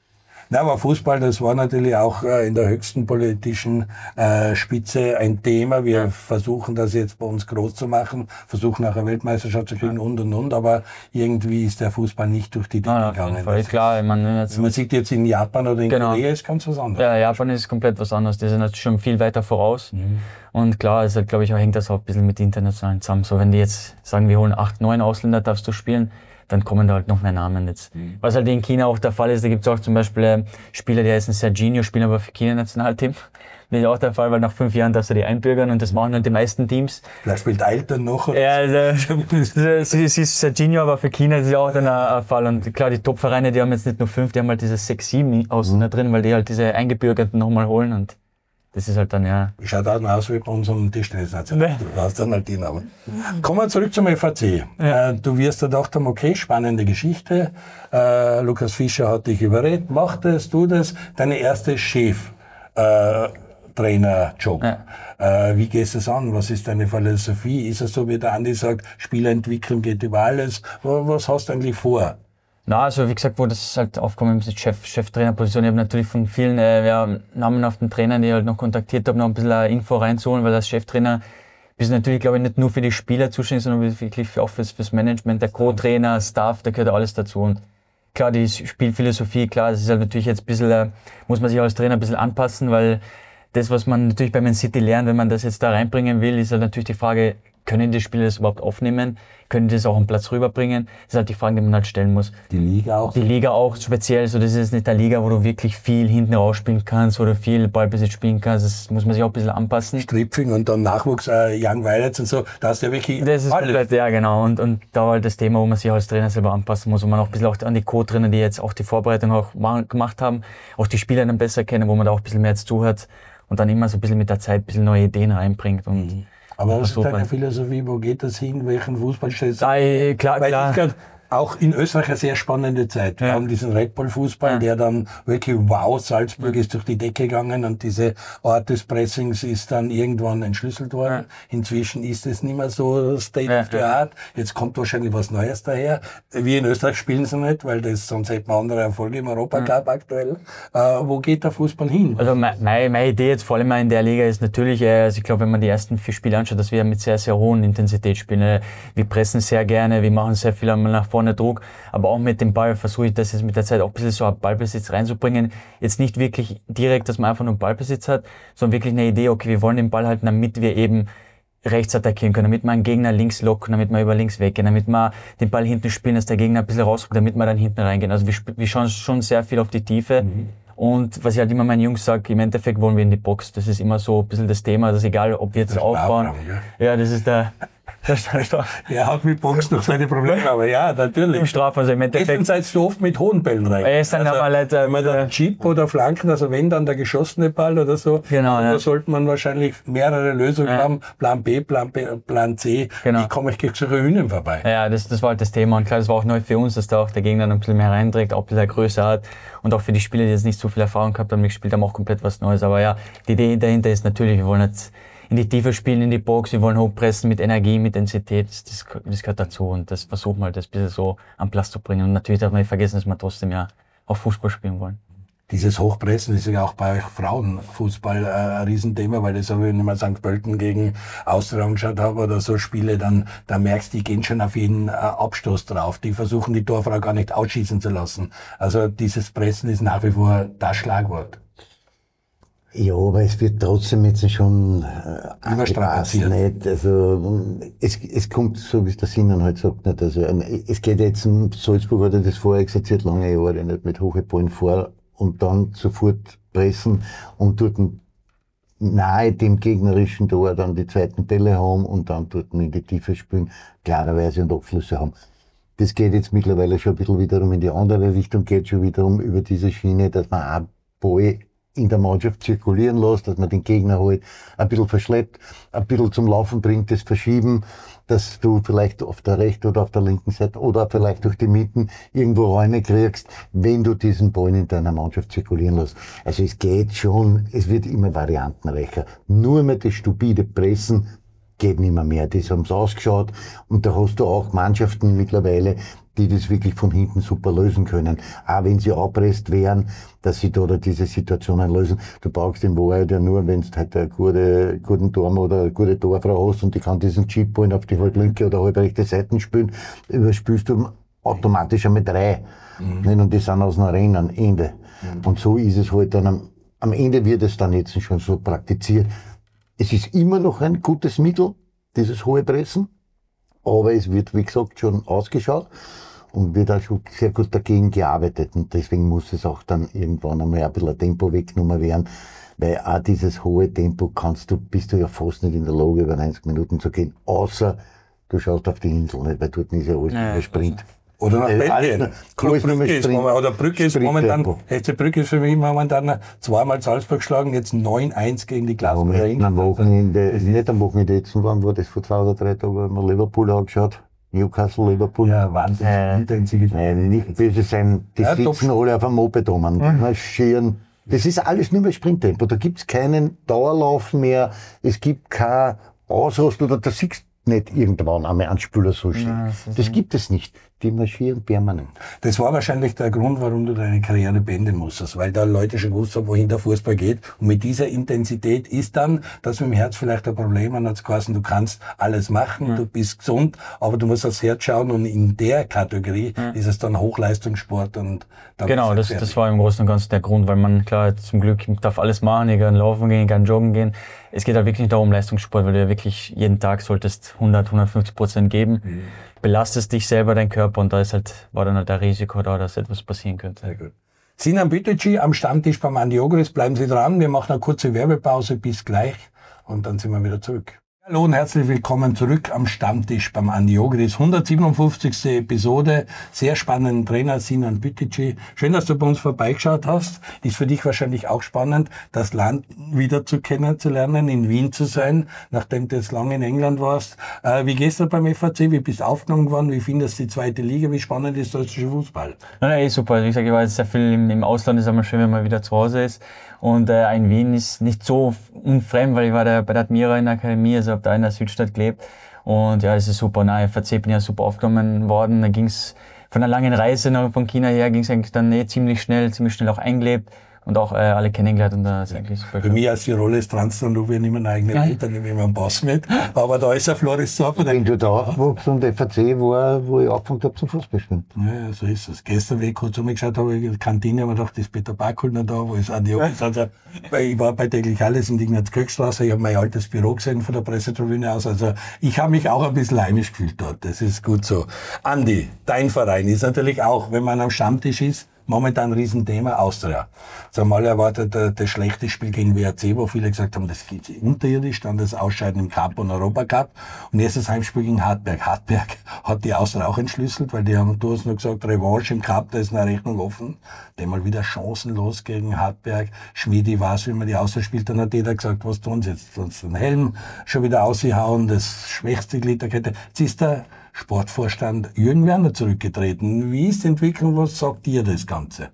Na, aber Fußball, das war natürlich auch äh, in der höchsten politischen äh, Spitze ein Thema. Wir ja. versuchen das jetzt bei uns groß zu machen, versuchen auch eine Weltmeisterschaft zu kriegen und und und, aber irgendwie ist der Fußball nicht durch die Decke ah, gegangen. Voll klar, ich meine, jetzt man sieht jetzt in Japan oder in genau. Korea ist ganz was anderes. Ja, Japan ist komplett was anderes. Die sind natürlich schon viel weiter voraus. Mhm. Und klar, also, glaube ich, auch hängt das auch ein bisschen mit internationalen zusammen. So, wenn die jetzt sagen, wir holen acht, neun Ausländer, darfst du spielen, dann kommen da halt noch mehr Namen jetzt. Mhm. Was halt in China auch der Fall ist, da gibt es auch zum Beispiel äh, Spieler, die heißen Serginho, spielen aber für China-Nationalteam. Das ist auch der Fall, weil nach fünf Jahren darfst du die einbürgern und das machen halt die meisten Teams. Vielleicht spielt Ailton noch. Oder? Ja, also, sie ist Serginho, aber für China ist ja auch dann ein, ein Fall. Und klar, die Top-Vereine, die haben jetzt nicht nur fünf, die haben halt diese sechs, sieben Ausländer mhm. drin, weil die halt diese Eingebürgerten nochmal holen und das ist halt dann, ja. Schaut auch aus wie bei unserem Tischtennisnational. Nee. Du hast dann halt die Namen. Kommen wir zurück zum F A C. Ja. Du wirst da gedacht haben, okay, spannende Geschichte. Äh, Lukas Fischer hat dich überredet. Mach das, tu das. Deine erste Chef. Äh, Trainerjob. Ja. Äh, wie gehst du es an? Was ist deine Philosophie? Ist es so, wie der Andi sagt, Spieler entwickeln geht über alles? Was hast du eigentlich vor? Na, also wie gesagt, wo das halt aufkommen ist, Chef, Cheftrainerposition. Ich habe natürlich von vielen äh, ja, namenhaften Trainern, die ich halt noch kontaktiert habe, noch ein bisschen Info reinzuholen, weil als Cheftrainer bist du natürlich, glaube ich, nicht nur für die Spieler zuständig, sondern wirklich auch fürs, fürs Management, der Co-Trainer, Staff, da gehört alles dazu. Und klar, die Spielphilosophie, klar, das ist halt natürlich jetzt ein bisschen, äh, muss man sich als Trainer ein bisschen anpassen, weil das, was man natürlich bei Man City lernt, wenn man das jetzt da reinbringen will, ist halt natürlich die Frage, können die Spieler das überhaupt aufnehmen? Können die das auch am Platz rüberbringen? Das ist halt die Frage, die man halt stellen muss. Die Liga auch? Die Liga auch, speziell. So, das ist nicht eine Liga, wo du wirklich viel hinten rausspielen kannst, wo du viel Ballbesitz spielen kannst. Das muss man sich auch ein bisschen anpassen. Stripfing und dann Nachwuchs, äh, Young Violets und so, da hast du ja wirklich das ist alles. Komplett, ja genau. Und, und da war halt das Thema, wo man sich als Trainer selber anpassen muss, wo man auch ein bisschen auch an die Co-Trainer, die jetzt auch die Vorbereitung auch gemacht haben, auch die Spieler dann besser kennen, wo man da auch ein bisschen mehr jetzt zuhört und dann immer so ein bisschen mit der Zeit ein bisschen neue Ideen reinbringt. Und mhm. Aber was ist deine Philosophie? Wo geht das hin? Welchen Fußball stellst du? Äh, klar, Weil klar. Ich grad, auch in Österreich eine sehr spannende Zeit. Wir ja. haben diesen Red Bull Fußball, ja. der dann wirklich, wow, Salzburg ja. ist durch die Decke gegangen und diese Art des Pressings ist dann irgendwann entschlüsselt worden. Ja. Inzwischen ist es nicht mehr so State ja. of the Art. Jetzt kommt wahrscheinlich was Neues daher. Wir in Österreich spielen sie nicht, weil das, sonst hätten wir andere Erfolge im Europacup ja. aktuell. Äh, wo geht der Fußball hin? Also meine, meine Idee jetzt vor allem in der Liga ist natürlich, also ich glaube, wenn man die ersten vier Spiele anschaut, dass wir mit sehr, sehr hohen Intensität spielen. Wir pressen sehr gerne, wir machen sehr viel einmal nach vorne Druck, aber auch mit dem Ball versuche ich das jetzt mit der Zeit auch ein bisschen so einen Ballbesitz reinzubringen. Jetzt nicht wirklich direkt, dass man einfach nur Ballbesitz hat, sondern wirklich eine Idee, okay, wir wollen den Ball halten, damit wir eben rechts attackieren können, damit wir einen Gegner links locken, damit wir über links weggehen, damit wir den Ball hinten spielen, dass der Gegner ein bisschen rauskommt, damit wir dann hinten reingehen. Also wir, wir schauen schon sehr viel auf die Tiefe. Mhm. Und was ich halt immer meinen Jungs sage, im Endeffekt wollen wir in die Box. Das ist immer so ein bisschen das Thema, dass egal, ob wir jetzt aufbauen. Ja. ja, das ist der... Er hat mit Box noch seine Probleme, aber ja, natürlich. Im Strafraum, also im Endeffekt. Erstens seid du oft mit hohen Bällen rein. Ja, dann also, haben wir Leute, wenn man da Chip oder Flanken, also wenn dann der geschossene Ball oder so, genau, da ja. sollte man wahrscheinlich mehrere Lösungen ja. haben. Plan B, Plan B, Plan C. Genau. Wie komme ich gegen solche Hühner vorbei? Ja, das, das war halt das Thema. Und klar, das war auch neu für uns, dass da auch der Gegner ein bisschen mehr reinträgt, auch ein bisschen größer hat. Und auch für die Spieler, die jetzt nicht so viel Erfahrung gehabt haben, gespielt haben, auch komplett was Neues. Aber ja, die Idee dahinter ist natürlich, wir wollen jetzt in die Tiefe spielen, in die Box, wir wollen hochpressen mit Energie, mit Intensität, das, das, das gehört dazu und das versuchen wir halt, das ein bisschen so am Platz zu bringen. Und natürlich darf man nicht vergessen, dass wir trotzdem ja auch Fußball spielen wollen. Dieses Hochpressen ist ja auch bei euch Frauenfußball äh, ein Riesenthema, weil das, wenn ich mal Sankt Pölten gegen Austria angeschaut habe oder so Spiele, dann da merkst du, die gehen schon auf jeden äh, Abstoß drauf. Die versuchen, die Torfrau gar nicht ausschießen zu lassen. Also dieses Pressen ist nach wie vor das Schlagwort. Ja, aber es wird trotzdem jetzt schon äh, überstrapaziert. Nicht. Also es, es kommt, so wie es der Sinan halt sagt, nicht. Also es geht jetzt um Salzburg hat ja das vorher exerziert, lange Jahre nicht mit hohen Ballen vor und dann sofort pressen und dort nahe dem gegnerischen Tor dann die zweiten Bälle haben und dann dort in die Tiefe spielen, klarerweise und Abschlüsse haben. Das geht jetzt mittlerweile schon ein bisschen wiederum in die andere Richtung, geht schon wiederum über diese Schiene, dass man auch Ball in der Mannschaft zirkulieren lässt, dass man den Gegner halt ein bisschen verschleppt, ein bisschen zum Laufen bringt, das Verschieben, dass du vielleicht auf der rechten oder auf der linken Seite oder vielleicht durch die Mitten irgendwo Räume kriegst, wenn du diesen Ball in deiner Mannschaft zirkulieren lässt. Also es geht schon, es wird immer variantenreicher. Nur mehr das stupide Pressen geht nicht mehr mehr. Das haben sie ausgeschaut und da hast du auch Mannschaften mittlerweile, die das wirklich von hinten super lösen können. Auch wenn sie abpresst wären, dass sie da oder diese Situationen lösen. Du brauchst in Wahrheit ja nur, wenn du halt einen gute, guten Turm oder eine gute Torfrau hast und die kann diesen Chipballen auf die halb linke oder halb rechte Seiten spielen, überspielst du automatisch einmal drei. Mhm. Und die sind aus einem Rennen, Ende. Mhm. Und so ist es halt dann, am, am Ende wird es dann jetzt schon so praktiziert. Es ist immer noch ein gutes Mittel, dieses hohe Pressen, aber es wird, wie gesagt, schon ausgeschaut und wird auch schon sehr gut dagegen gearbeitet. Und deswegen muss es auch dann irgendwann einmal ein bisschen ein Tempo weggenommen werden, weil auch dieses hohe Tempo kannst du, bist du ja fast nicht in der Lage, über neunzig Minuten zu gehen, außer du schaust auf die Insel, nicht? Weil dort ist ja alles ja, Sprint. Oder nach Belgien. Club Brügge ist, oder Brügge ist momentan, F C Brügge ist für mich momentan zweimal Salzburg geschlagen, jetzt neun eins gegen die Glasgow Rangers. Am Wochenende, nicht am Wochenende jetzt, wann war das, vor zwei oder drei Tagen, haben wir Liverpool angeschaut. Newcastle, Liverpool. Ja, Wahnsinn. Äh, Nein, nicht böse sein, die ja, sitzen alle auf einem Moped rum, mhm. marschieren. Das ist alles nur mehr Sprinttempo. Da gibt's keinen Dauerlauf mehr, es gibt kein Ausrast oder da siehst nicht irgendwann einmal einen Spieler so stehen. Ja, das, das gibt es nicht. Die marschieren permanent. Das war wahrscheinlich der Grund, warum du deine Karriere beenden musstest, weil da Leute schon gewusst haben, wohin der Fußball geht. Und mit dieser Intensität ist dann, dass mit dem Herz vielleicht ein Problem hat, hat's geheißen, du kannst alles machen, ja. du bist gesund, aber du musst aufs Herz schauen und in der Kategorie ja. ist es dann Hochleistungssport und dann genau, das, das war im Großen und Ganzen der Grund, weil man, klar, zum Glück darf alles machen, ich kann laufen gehen, ich kann joggen gehen. Es geht halt wirklich nicht darum, Leistungssport, weil du ja wirklich jeden Tag solltest hundert, hundertfünfzig Prozent geben. Mhm. Belastest dich selber, dein Körper, und da ist halt, war dann halt der Risiko da, dass etwas passieren könnte. Sehr gut. Sinan Bütici am Stammtisch beim Andi Ogris. Bleiben Sie dran, wir machen eine kurze Werbepause, bis gleich und dann sind wir wieder zurück. Hallo und herzlich willkommen zurück am Stammtisch beim Andi Ogris. hundertsiebenundfünfzigste Episode, sehr spannenden Trainer Sinan Bütici. Schön, dass du bei uns vorbeigeschaut hast. Ist für dich wahrscheinlich auch spannend, das Land wieder zu kennenzulernen, in Wien zu sein, nachdem du jetzt lange in England warst. Äh, wie gehst du beim F A C? Wie bist du aufgenommen worden? Wie findest du die zweite Liga? Wie spannend ist der österreichische Fußball? Nein, nein, super. Wie gesagt, ich war jetzt sehr viel im, im Ausland. Ist immer schön, wenn man wieder zu Hause ist. Und äh, in Wien ist nicht so unfremd, weil ich war da bei der Admira in der Akademie, also habe da in der Südstadt gelebt. Und ja, das ist super. Na, F A C bin ja super aufgenommen worden. Da ging's von einer langen Reise noch von China her, ging's eigentlich dann eh ziemlich schnell, ziemlich schnell auch eingelebt. Und auch äh, alle kennengelernt und da ist ja. eigentlich super. Für mich als Tiroler ist Transdanubien immer eine eigene Welt, dann nehme ich immer einen Pass mit. Aber da ist ein Floris Zorfer. Wenn du da aufwuchst und F A C war, wo ich angefangen habe zum Fußball spielen. Ja, so ist es. Gestern, wie ich kurz umgeschaut habe, in der Kantine, habe ich gedacht, ist Peter Backholt noch da, wo ist Andi Ogris. Also, ich war bei täglich alles in der Ignaz-Köck-Straße, ich habe mein altes Büro gesehen von der Pressetribüne aus. Also ich habe mich auch ein bisschen heimisch gefühlt dort. Das ist gut so. Andi, dein Verein ist natürlich auch, wenn man am Stammtisch ist, momentan ein Riesenthema, Austria. Also mal erwartet äh, das schlechte Spiel gegen W R C, wo viele gesagt haben, das geht unterirdisch, dann das Ausscheiden im Cup und Europacup. Und jetzt das Heimspiel gegen Hartberg. Hartberg hat die Austria auch entschlüsselt, weil die haben, du hast nur gesagt, Revanche im Cup, da ist eine Rechnung offen. Der mal wieder chancenlos gegen Hartberg. Schmiedi weiß, wie man die Austria spielt, dann hat jeder gesagt, was tun sie jetzt? Sonst den Helm schon wieder ausgehauen, das schwächste Glied der Kette. Jetzt ist der Sportvorstand Jürgen Werner zurückgetreten. Wie ist die Entwicklung? Was sagt dir das Ganze?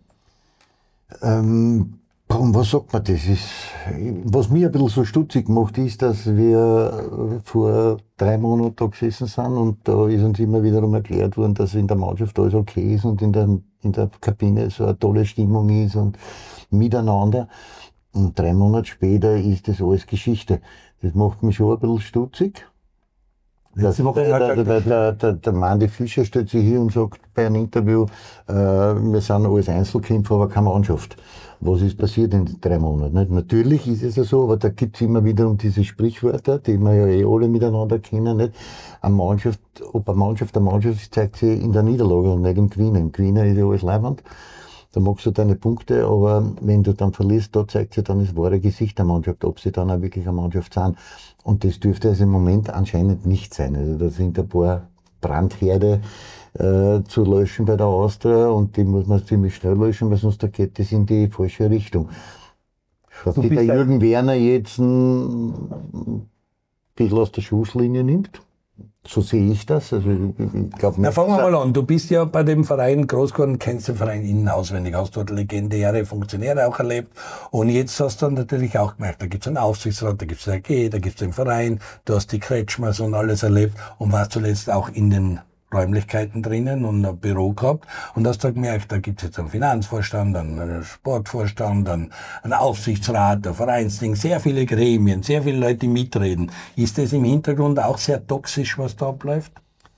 Ähm, was sagt man das? Ist, was mir ein bisschen so stutzig macht, ist, dass wir vor drei Monaten da gesessen sind und da ist uns immer wiederum erklärt worden, dass in der Mannschaft alles okay ist und in der, in der Kabine so eine tolle Stimmung ist und miteinander. Und drei Monate später ist das alles Geschichte. Das macht mich schon ein bisschen stutzig. Das, der, der, der, der, der Mandy Fischer stellt sich hier und sagt bei einem Interview, äh, wir sind alles Einzelkämpfer, aber keine Mannschaft. Was ist passiert in drei Monaten? Nicht? Natürlich ist es ja so, aber da gibt's immer wieder um diese Sprichwörter, die wir ja eh alle miteinander kennen. Nicht? Eine Mannschaft, ob eine Mannschaft eine Mannschaft ist, zeigt sie in der Niederlage und nicht im Gewinnen. Im Gewinnen ist ja alles leibend. Da machst du deine Punkte, aber wenn du dann verlierst, da zeigt sich dann das wahre Gesicht der Mannschaft, ob sie dann auch wirklich eine Mannschaft sind. Und das dürfte also im Moment anscheinend nicht sein. Also da sind ein paar Brandherde äh, zu löschen bei der Austria und die muss man ziemlich schnell löschen, weil sonst da geht das in die falsche Richtung. Dass sich der Jürgen Werner jetzt ein bisschen aus der Schusslinie nimmt. So sehe ich das. Also ich glaub, Na, fangen wir mal an. Du bist ja bei dem Verein groß geworden, kennst den Verein innen auswendig, hast dort legendäre Funktionäre auch erlebt. Und jetzt hast du dann natürlich auch gemerkt, da gibt's einen Aufsichtsrat, da gibt's eine A G, da gibt's den Verein, du hast die Kretschmers und alles erlebt und warst zuletzt auch in den Räumlichkeiten drinnen und ein Büro gehabt und hast da gemerkt, da gibt's jetzt einen Finanzvorstand, einen Sportvorstand, einen, einen Aufsichtsrat, ein Vereinsding, sehr viele Gremien, sehr viele Leute, die mitreden. Ist das im Hintergrund auch sehr toxisch, was da abläuft?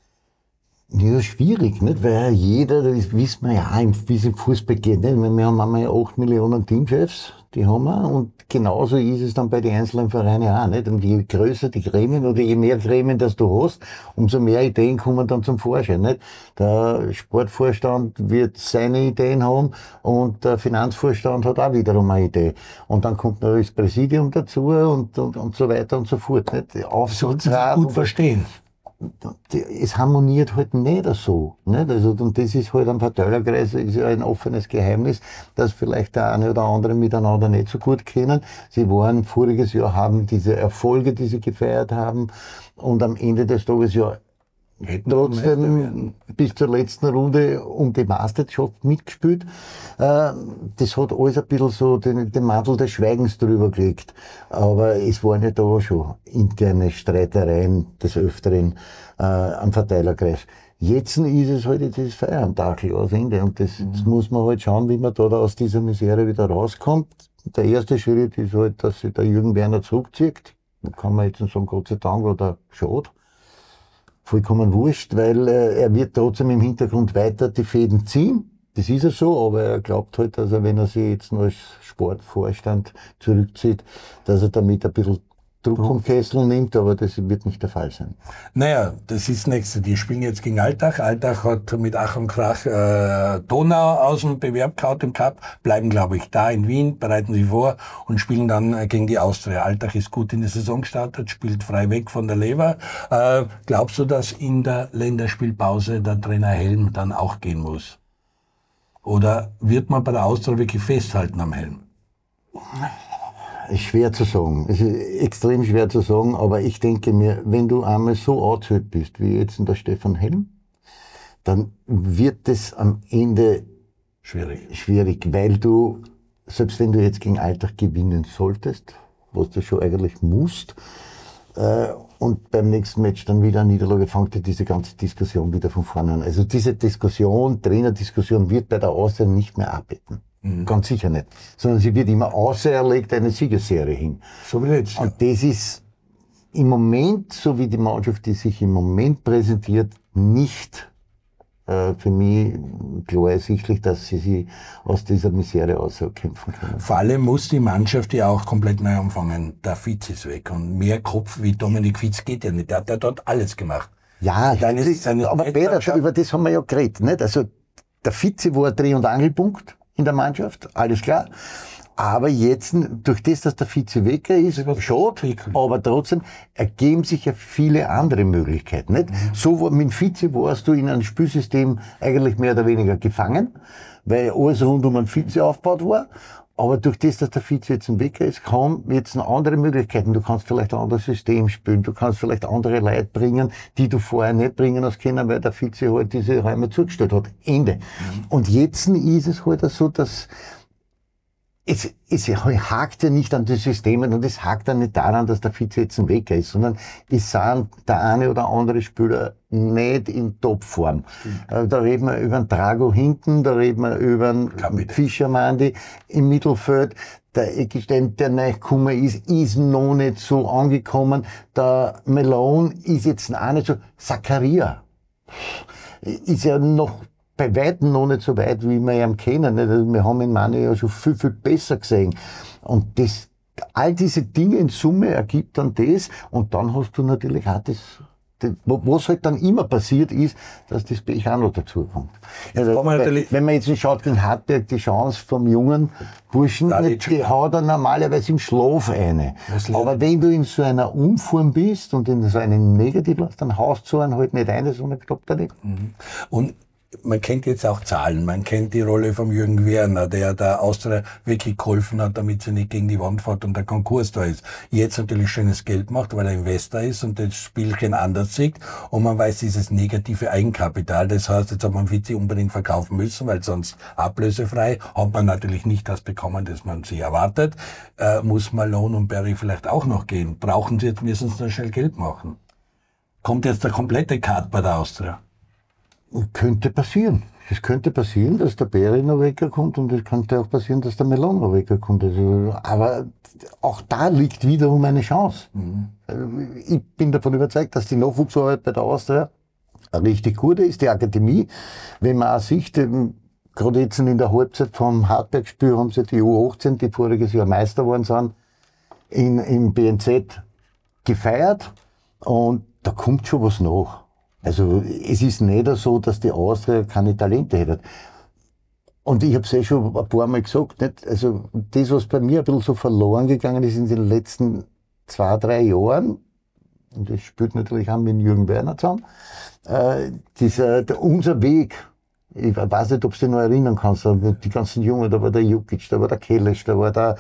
Ja, schwierig, nicht? Weil jeder, das wissen wir ja, wie es im Fußball geht, nicht? Wir haben einmal acht Millionen Teamchefs, die haben wir, und genauso ist es dann bei den einzelnen Vereinen auch, nicht? Und je größer die Gremien oder je mehr Gremien, das du hast, umso mehr Ideen kommen dann zum Vorschein, nicht? Der Sportvorstand wird seine Ideen haben und der Finanzvorstand hat auch wiederum eine Idee. Und dann kommt noch das Präsidium dazu und, und, und so weiter und so fort, nicht? Aufsichtsrat gut verstehen. Es harmoniert halt nicht so, nicht? Also, und das ist halt am Verteilerkreis, ist ja ein offenes Geheimnis, dass vielleicht der eine oder andere miteinander nicht so gut kennen. Sie waren voriges Jahr, haben diese Erfolge, die sie gefeiert haben, und am Ende des Tages ja trotzdem bis zur letzten Runde um die Meisterschaft mitgespielt. Das hat alles ein bisschen so den, den Mantel des Schweigens drüber gelegt. Aber es waren ja da schon interne Streitereien des Öfteren äh, am Verteilerkreis. Jetzt ist es halt jetzt das Feierabendtag aus Ende. Und das, jetzt muss man halt schauen, wie man da, da aus dieser Misere wieder rauskommt. Der erste Schritt ist halt, dass sich der Jürgen Werner zurückzieht. Da kann man jetzt sagen, Gott sei Dank, oder schade. Vollkommen wurscht, weil äh, er wird trotzdem im Hintergrund weiter die Fäden ziehen. Das ist ja so, aber er glaubt halt, dass er, wenn er sich jetzt noch als Sportvorstand zurückzieht, dass er damit ein bisschen Druck vom Kessel nimmt, aber das wird nicht der Fall sein. Naja, das ist das Nächste. Die spielen jetzt gegen Altach. Altach hat mit Ach und Krach äh, Donau aus dem Bewerb gehauen im Cup, bleiben, glaube ich, da in Wien, bereiten sich vor und spielen dann äh, gegen die Austria. Altach ist gut in die Saison gestartet, spielt frei weg von der Leber. Äh, glaubst du, dass in der Länderspielpause der Trainer Helm dann auch gehen muss? Oder wird man bei der Austria wirklich festhalten am Helm? Ist schwer zu sagen. Es ist extrem schwer zu sagen, aber ich denke mir, wenn du einmal so outside bist, wie jetzt in der Stefan Helm, dann wird es am Ende schwierig. schwierig, weil du, selbst wenn du jetzt gegen Altach gewinnen solltest, was du schon eigentlich musst, äh, und beim nächsten Match dann wieder eine Niederlage, fängt ja diese ganze Diskussion wieder von vorne an. Also diese Diskussion, Trainerdiskussion wird bei der Austria nicht mehr arbeiten. Mhm. Ganz sicher nicht. Sondern sie wird immer außerlegt eine Siegesserie hin. So wie jetzt. Und das ist im Moment, so wie die Mannschaft, die sich im Moment präsentiert, nicht äh, für mich klar ersichtlich, dass sie sich aus dieser Misere auskämpfen können. Vor allem muss die Mannschaft ja auch komplett neu anfangen. Der Fitz ist weg und mehr Kopf wie Dominik Fitz geht ja nicht. Der hat ja dort alles gemacht. Ja, Deine, das, seine aber Peter, über das haben wir ja geredet, nicht? Also der Fitze war ein Dreh- und Angelpunkt in der Mannschaft, alles klar. Aber jetzt, durch das, dass der Vize weg ist, schade, aber trotzdem ergeben sich ja viele andere Möglichkeiten, nicht? Mhm. So, mit dem Vize warst du in einem Spielsystem eigentlich mehr oder weniger gefangen, weil alles rund um einen Vize aufgebaut war. Aber durch das, dass der Vize jetzt ein Wecker ist, kommen jetzt noch andere Möglichkeiten. Du kannst vielleicht ein anderes System spielen, du kannst vielleicht andere Leute bringen, die du vorher nicht bringen hast können, weil der Vize halt diese Räume zugestellt hat. Ende. Mhm. Und jetzt ist es halt so, dass es, es hakt ja nicht an den Systemen und es hakt dann nicht daran, dass der Vize jetzt ein Wecker ist, sondern es sind der eine oder andere Spieler nicht in Topform. Mhm. Da reden wir über einen Drago hinten, da reden wir über einen Fischermandi im Mittelfeld. Der Eckestein, der neu gekommen ist, ist noch nicht so angekommen. Der Melon ist jetzt auch nicht so. Zakaria ist ja noch bei weitem noch nicht so weit, wie wir ihn kennen. Also wir haben ihn Manu ja schon viel, viel besser gesehen. Und das, all diese Dinge in Summe ergibt dann das. Und dann hast du natürlich auch das, das was halt dann immer passiert ist, dass das Pech auch noch dazu kommt. Also, weil, wenn man jetzt nicht schaut, gegen Hartberg die Chance vom jungen Burschen, die, die haut er normalerweise im Schlaf eine. Aber wenn du in so einer Umform bist und in so einem Negativ, dann haust du einen halt nicht ein, sondern klappt er nicht. Und man kennt jetzt auch Zahlen, man kennt die Rolle vom Jürgen Werner, der der Austria wirklich geholfen hat, damit sie nicht gegen die Wand fährt und der Konkurs da ist. Jetzt natürlich schönes Geld macht, weil er Investor ist und das Spielchen anders sieht und man weiß dieses negative Eigenkapital, das heißt, jetzt hat man Vize unbedingt verkaufen müssen, weil sonst ablösefrei, hat man natürlich nicht das bekommen, das man sich erwartet, äh, muss Malone und Berry vielleicht auch noch gehen. Brauchen sie jetzt, müssen sie noch schnell Geld machen. Kommt jetzt der komplette Cut bei der Austria? Könnte passieren. Es könnte passieren, dass der Beri noch wegkommt und es könnte auch passieren, dass der Melon noch wegkommt. Also, aber auch da liegt wiederum eine Chance. Mhm. Ich bin davon überzeugt, dass die Nachwuchsarbeit bei der Austria richtig gut ist. Die Akademie, wenn man auch sieht, gerade jetzt in der Halbzeit vom Hartberg-Spiel haben sie die U achtzehn, die voriges Jahr Meister geworden sind, in, im B N Z gefeiert und da kommt schon was nach. Also es ist nicht so, dass die Austria keine Talente hätte. Und ich habe es eh schon ein paar Mal gesagt, nicht? Also das, was bei mir ein bisschen so verloren gegangen ist in den letzten zwei, drei Jahren, und das spielt natürlich auch mit Jürgen Werner zusammen, äh, dieser, der, unser Weg, ich weiß nicht, ob du dich noch erinnern kannst, die ganzen Jungen, da war der Jukic, da war der Kelesch, da war der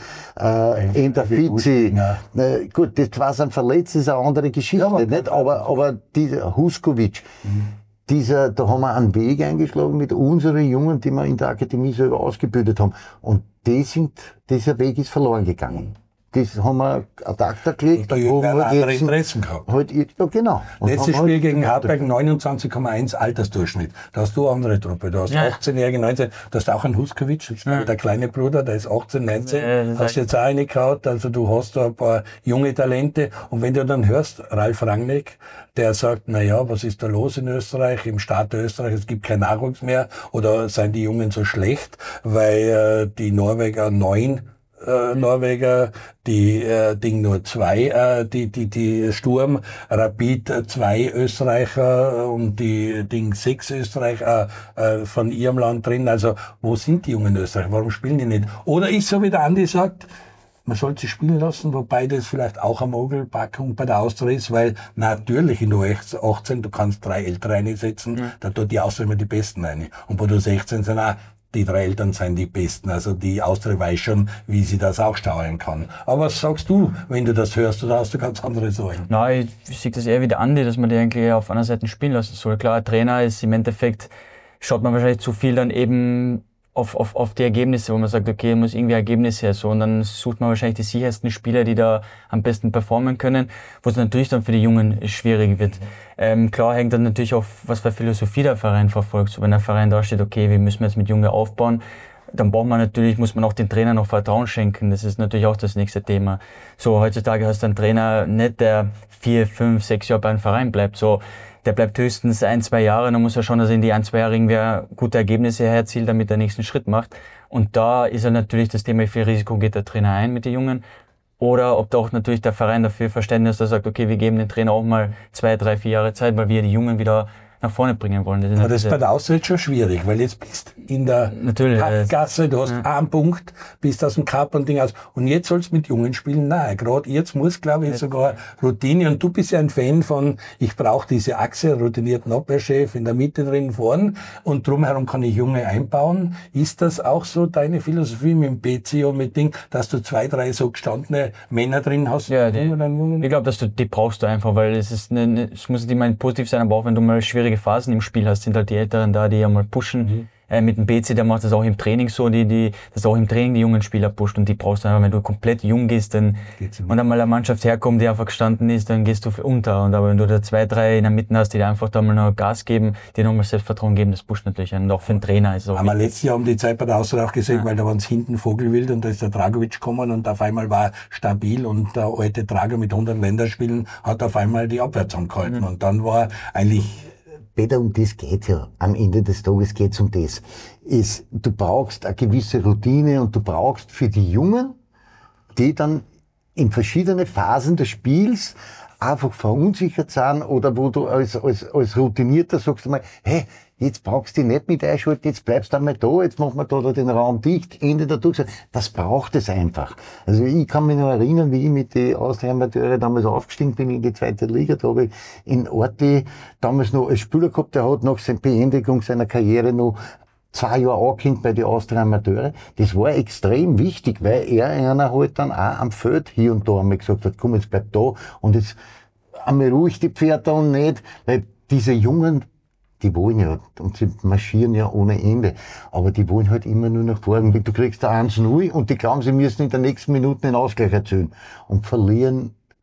äh, Ender Fizi. Ja. Äh, gut, das war ein Verletzt, das ist eine andere Geschichte, ja, aber, nicht? aber, aber dieser Huskovic, mhm. dieser, da haben wir einen Weg eingeschlagen mit unseren Jungen, die wir in der Akademie selber ausgebildet haben. Und die sind, dieser Weg ist verloren gegangen. Das haben wir ad acta gelegt. Und da haben wir andere Interessen gehabt. Halt, ja, genau. Und letztes Spiel halt gegen Hartberg, neunundzwanzig Komma eins Altersdurchschnitt. Da hast du eine andere Truppe. Du hast ja. achtzehnjährige, neunzehn, du hast auch einen Huskovic, ja. der kleine Bruder, der ist achtzehn, neunzehn, ja, hast jetzt auch eine gehabt, also du hast da ein paar junge Talente. Und wenn du dann hörst, Ralf Rangnick, der sagt, na ja, was ist da los in Österreich, im Staat Österreich, es gibt keinen Nachwuchs mehr, oder seien die Jungen so schlecht, weil äh, die Norweger neun Äh, Norweger, die äh, Ding nur zwei, äh, die die die Sturm, Rapid äh, zwei Österreicher und die Ding sechs Österreicher äh, von ihrem Land drin. Also wo sind die jungen Österreicher? Warum spielen die nicht? Oder ist so, wie der Andi sagt, man sollte sie spielen lassen, wobei das vielleicht auch eine Mogelpackung bei der Austria ist, weil natürlich in der U achtzehn, du kannst drei Ältere einsetzen, ja. da tut die Austria immer die Besten rein. Und bei der U sechzehn sind auch die drei Eltern sind die Besten. Also die Austria weiß schon, wie sie das auch steuern kann. Aber was sagst du, wenn du das hörst, oder hast du ganz andere Sorgen? Nein, ich sehe das eher wie der Andi, dass man die eigentlich auf einer Seite spielen lassen soll. Klar, ein Trainer ist im Endeffekt, schaut man wahrscheinlich zu viel dann eben auf, auf, auf die Ergebnisse, wo man sagt, okay, muss irgendwie Ergebnisse her, so. Und dann sucht man wahrscheinlich die sichersten Spieler, die da am besten performen können, wo es natürlich dann für die Jungen schwierig wird. Mhm. Ähm, klar hängt dann natürlich auf, was für Philosophie der Verein verfolgt. So, wenn der Verein da steht, okay, wir müssen jetzt mit Jungen aufbauen, dann braucht man natürlich, muss man auch den Trainer noch Vertrauen schenken. Das ist natürlich auch das nächste Thema. So, heutzutage hast du einen Trainer nicht, der vier, fünf, sechs Jahre beim Verein bleibt. So, der bleibt höchstens ein, zwei Jahre, dann muss er schon, dass er in die ein, zwei Jahre irgendwie gute Ergebnisse erzielt, damit er den nächsten Schritt macht. Und da ist ja natürlich das Thema, wie viel Risiko geht der Trainer ein mit den Jungen. Oder ob da auch natürlich der Verein dafür Verständnis, dass er sagt, okay, wir geben den Trainer auch mal zwei, drei, vier Jahre Zeit, weil wir die Jungen wieder nach vorne bringen wollen. Das ist aber das ist bei der Austria jetzt schon schwierig, weil jetzt bist in der Packgasse, du hast ja. einen Punkt, bist aus dem Cup und Ding aus. Und jetzt sollst du mit Jungen spielen. Nein, gerade jetzt muss, glaube ich, ja. sogar Routine. Und du bist ja ein Fan von, ich brauche diese Achse, routinierten Abwehrchef in der Mitte drin, vorn. Und drumherum kann ich Junge einbauen. Ist das auch so deine Philosophie mit dem P C und mit Ding, dass du zwei, drei so gestandene Männer drin hast? Ja, die, ich glaube, dass du, die brauchst du einfach, weil es ist eine, es muss nicht immer positiv sein, aber auch wenn du mal schwierige Phasen im Spiel hast, sind halt die Älteren da, die ja mal pushen. Mhm. Äh, mit dem B C, der macht das auch im Training so, die, die, das auch im Training die jungen Spieler pusht und die brauchst du einfach, wenn du komplett jung gehst, dann, und dann mal eine Mannschaft herkommt, die einfach gestanden ist, dann gehst du unter. Und aber wenn du da zwei, drei in der Mitte hast, die dir einfach da mal noch Gas geben, die nochmal Selbstvertrauen geben, das pusht natürlich einen. Und auch für den Trainer ist es auch. Haben wir letztes Jahr um die Zeit bei der Austria auch gesehen, ja. weil da waren es hinten Vogelwild und da ist der Dragovic gekommen und auf einmal war er stabil und der alte Drago mit hundert Länderspielen hat auf einmal die Abwehr zusammengehalten. Mhm. Und dann war eigentlich, Peter, um das geht's ja. Am Ende des Tages geht's um das. Ist, du brauchst eine gewisse Routine und du brauchst für die Jungen, die dann in verschiedene Phasen des Spiels einfach verunsichert sind oder wo du als, als, als Routinierter sagst einmal, hey, jetzt brauchst du dich nicht mit einschalten, jetzt bleibst du einmal da, jetzt machen wir da den Raum dicht, Ende der Durchsage. Das braucht es einfach. Also ich kann mich noch erinnern, wie ich mit den Austria-Amateure damals aufgestiegen bin in die zweite Liga. Da habe ich in Orti damals noch als Spieler gehabt, der hat nach seiner Beendigung seiner Karriere noch zwei Jahre angehängt bei den Austria-Amateure. Das war extrem wichtig, weil er einer halt dann auch am Feld hier und da einmal gesagt hat, komm, jetzt bleib da und jetzt einmal ruhig die Pferde und nicht, weil diese Jungen, die wollen ja, und sie marschieren ja ohne Ende, aber die wollen halt immer nur nach vorne. Du kriegst da eins null und die glauben, sie müssen in der nächsten Minute den Ausgleich erzielen und verlieren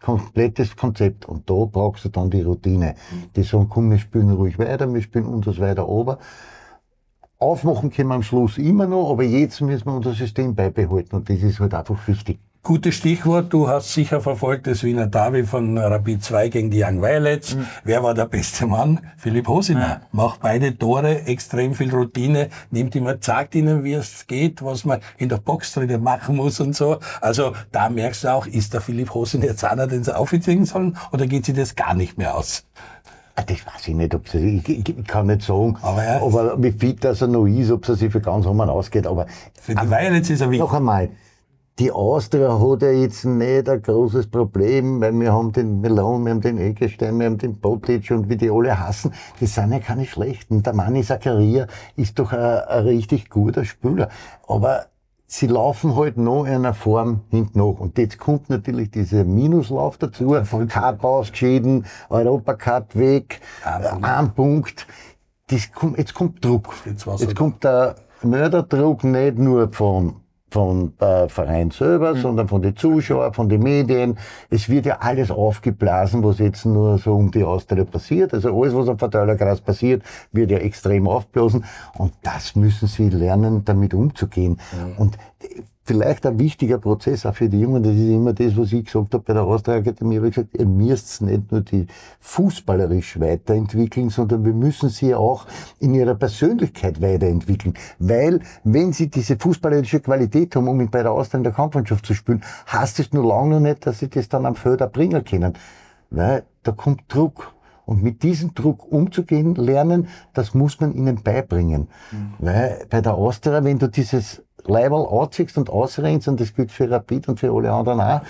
komplettes Konzept. Und da brauchst du dann die Routine. Die sagen, komm, wir spielen ruhig weiter, wir spielen uns weiter runter. Aufmachen können wir am Schluss immer noch, aber jetzt müssen wir unser System beibehalten und das ist halt einfach wichtig. Gutes Stichwort, du hast sicher verfolgt das Wiener Derby von Rapid zwei gegen die Young Violets. Mhm. Wer war der beste Mann? Philipp Hosiner. Ja. Macht beide Tore, extrem viel Routine, nimmt immer, sagt ihnen, wie es geht, was man in der Box drinnen machen muss und so. Also da merkst du auch, ist der Philipp Hosiner jetzt einer, den sie aufziehen sollen, oder geht sie das gar nicht mehr aus? Das weiß ich nicht, ob sie, ich, ich, ich kann nicht sagen, aber, ja, aber wie fit das er noch ist, ob er sich für ganz Sommer ausgeht, aber für die Violets ist er wichtig. Noch einmal, die Austria hat ja jetzt nicht ein großes Problem, weil wir haben den Melon, wir haben den Eggestein, wir haben den Botic und wie die alle hassen, die sind ja keine schlechten. Der Manni Zakaria ist doch ein, ein richtig guter Spieler, aber sie laufen halt noch in einer Form hinten nach. Und jetzt kommt natürlich dieser Minuslauf dazu. Cup ausgeschieden, Europacup weg, ein, ein Punkt. Das kommt, jetzt kommt Druck. Jetzt, jetzt kommt der Mörderdruck nicht nur von vom äh, Verein selber, mhm. sondern von den Zuschauern, von den Medien. Es wird ja alles aufgeblasen, was jetzt nur so um die Austria passiert. Also alles, was am Verteilerkreis passiert, wird ja extrem aufgeblasen. Und das müssen sie lernen, damit umzugehen. Mhm. Und vielleicht ein wichtiger Prozess auch für die Jungen, das ist immer das, was ich gesagt habe bei der Austria Akademie, habe ich gesagt, ihr müsst nicht nur die fußballerisch weiterentwickeln, sondern wir müssen sie auch in ihrer Persönlichkeit weiterentwickeln. Weil, wenn sie diese fußballerische Qualität haben, um bei der Austria in der Kampfmannschaft zu spielen, heißt es nur lange noch nicht, dass sie das dann am Feld auch bringen können. Weil da kommt Druck. Und mit diesem Druck umzugehen, lernen, das muss man ihnen beibringen. Mhm. Weil bei der Austria, wenn du dieses Leiberl anziehst und ausrennst, und das gilt für Rapid und für alle anderen auch,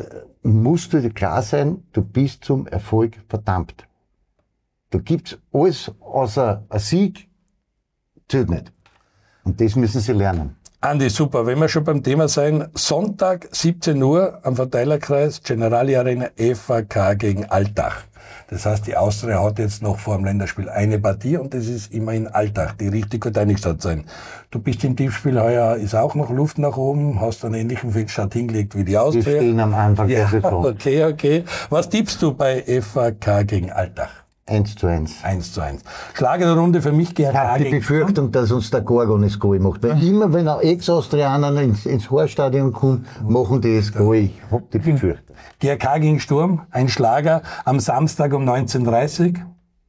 musst du dir klar sein, du bist zum Erfolg verdammt. Da gibt's alles außer ein Sieg, zählt nicht. Und das müssen sie lernen. Andi, super. Wenn wir schon beim Thema sein, Sonntag, siebzehn Uhr am Verteilerkreis, Generali Arena, F A K gegen Altach. Das heißt, die Austria hat jetzt noch vor dem Länderspiel eine Partie und das ist immerhin Altach, die richtig gut eingestellt sein. Du bist im Tippspiel heuer, ist auch noch Luft nach oben, hast einen ähnlichen Feldstart hingelegt wie die Austria. Wir stehen am Anfang ja, der Saison. Okay, okay. Was tippst du bei F A K gegen Altach? Eins zu eins. Eins zu eins. Schlage der Runde für mich G R K. Ich habe die Befürchtung, dass uns der Gorgon das Goal macht. Weil immer, wenn ein Ex-Austrianer ins, ins Horststadion kommt, machen die das Goal. Ich habe die Befürchtung. G R K gegen Sturm, ein Schlager am Samstag um neunzehn Uhr dreißig.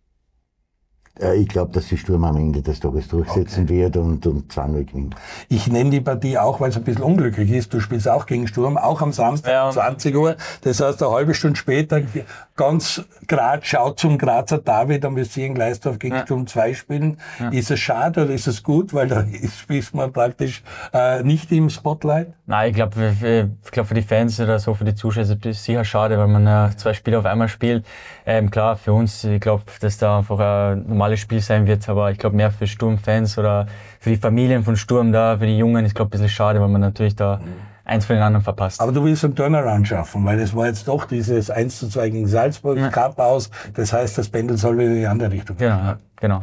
Ich glaube, dass die Sturm am Ende des Tages durchsetzen okay. wird und, und zwei null gewinnt. Ich nenne die Partie auch, weil es ein bisschen unglücklich ist. Du spielst auch gegen Sturm, auch am Samstag, ja. zwanzig Uhr. Das heißt, eine halbe Stunde später, ganz Graz schaut zum Grazer Derby, dann wirst du in Gleisdorf gegen ja. Sturm zwei spielen. Ja. Ist es schade oder ist es gut? Weil da ist man praktisch äh, nicht im Spotlight. Nein, ich glaube, ich glaub, für die Fans oder so, für die Zuschauer ist es sicher schade, weil man äh, zwei Spiele auf einmal spielt. Ähm, klar, für uns, ich glaube, dass da einfach ein normales Spiel sein wird, aber ich glaube mehr für Sturm-Fans oder für die Familien von Sturm da, für die Jungen, ist glaube ich ein bisschen schade, weil man natürlich da eins von den anderen verpasst. Aber du willst einen Turnaround schaffen, weil es war jetzt doch dieses eins zu zwei gegen Salzburg, ja. Cup aus, das heißt, das Pendel soll wieder in die andere Richtung gehen. Genau, ja, genau.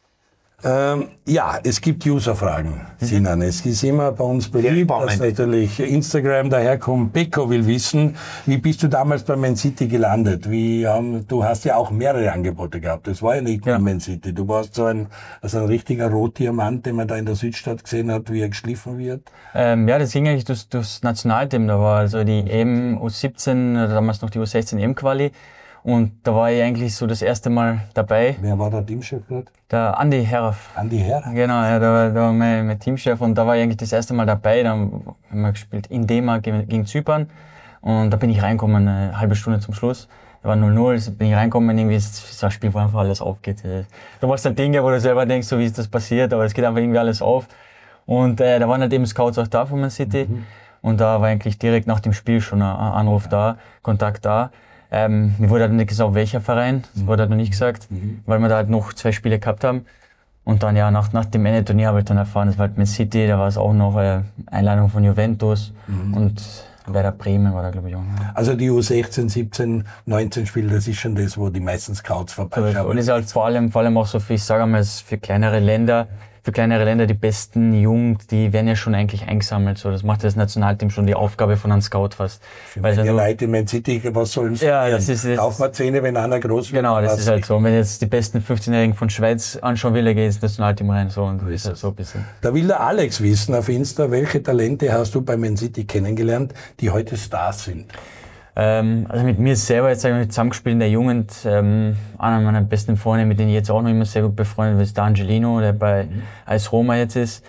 Ähm, ja, es gibt User-Fragen, Sinan. Es ist immer bei uns beliebt, dass natürlich Instagram daherkommt. Beko will wissen, wie bist du damals bei Man City gelandet? Wie, ähm, du hast ja auch mehrere Angebote gehabt. Das war ja nicht nur ja. Man City. Du warst so ein, also ein richtiger Rotdiamant, den man da in der Südstadt gesehen hat, wie er geschliffen wird. Ähm, ja, das ging eigentlich durchs, durchs Nationalteam. Da war also die E M U siebzehn, damals noch die U sechzehn E M-Quali. Und da war ich eigentlich so das erste Mal dabei. Wer war der Teamchef gerade? Der Andi Herraff. Andi Herraff? Genau, ja, da war, da war mein, mein Teamchef und da war ich eigentlich das erste Mal dabei. Dann haben wir gespielt in Dema gegen Zypern und da bin ich reingekommen, eine halbe Stunde zum Schluss. Da war null null, bin ich reingekommen, irgendwie ist das Spiel, wo einfach alles aufgeht. Du machst dann Dinge, wo du selber denkst, so wie ist das passiert, aber es geht einfach irgendwie alles auf. Und äh, da waren halt eben Scouts auch da von Man City mhm. und da war eigentlich direkt nach dem Spiel schon ein Anruf ja. da, Kontakt da. Ähm, mir wurde halt nicht gesagt, welcher Verein, das wurde halt noch nicht gesagt, mhm. weil wir da halt noch zwei Spiele gehabt haben. Und dann ja, nach, nach dem Ende Turnier habe ich dann erfahren, das war halt Man City, da war es auch noch äh, Einladung von Juventus mhm. und Werder Bremen war da, glaube ich, auch. Also die U sechzehn, siebzehn, neunzehn Spiele, das ist schon das, wo die meisten Scouts vorbeischauen. Und das ist halt vor allem, vor allem auch so für, ich sage mal, für kleinere Länder, für kleinere Länder die besten Jugend, die werden ja schon eigentlich eingesammelt. So, das macht das Nationalteam schon die Aufgabe von einem Scout fast. Weil die Leute in Man City, was sollen sie ja, das ist Kauf mal Zähne, wenn einer groß wird. Genau, das ist halt so. Und wenn jetzt die besten fünfzehnjährigen von Schweiz anschauen will, er geht ins Nationalteam rein. So, und ist halt so ein bisschen. Da will der Alex wissen auf Insta, welche Talente hast du bei Man City kennengelernt, die heute Stars sind? Ähm, also mit mir selber jetzt eigentlich zusammengespielt in der Jugend, ähm, einer meiner besten Freunde, mit denen ich jetzt auch noch immer sehr gut befreundet bin, ist der Angelino, der bei mhm. AS Roma jetzt ist.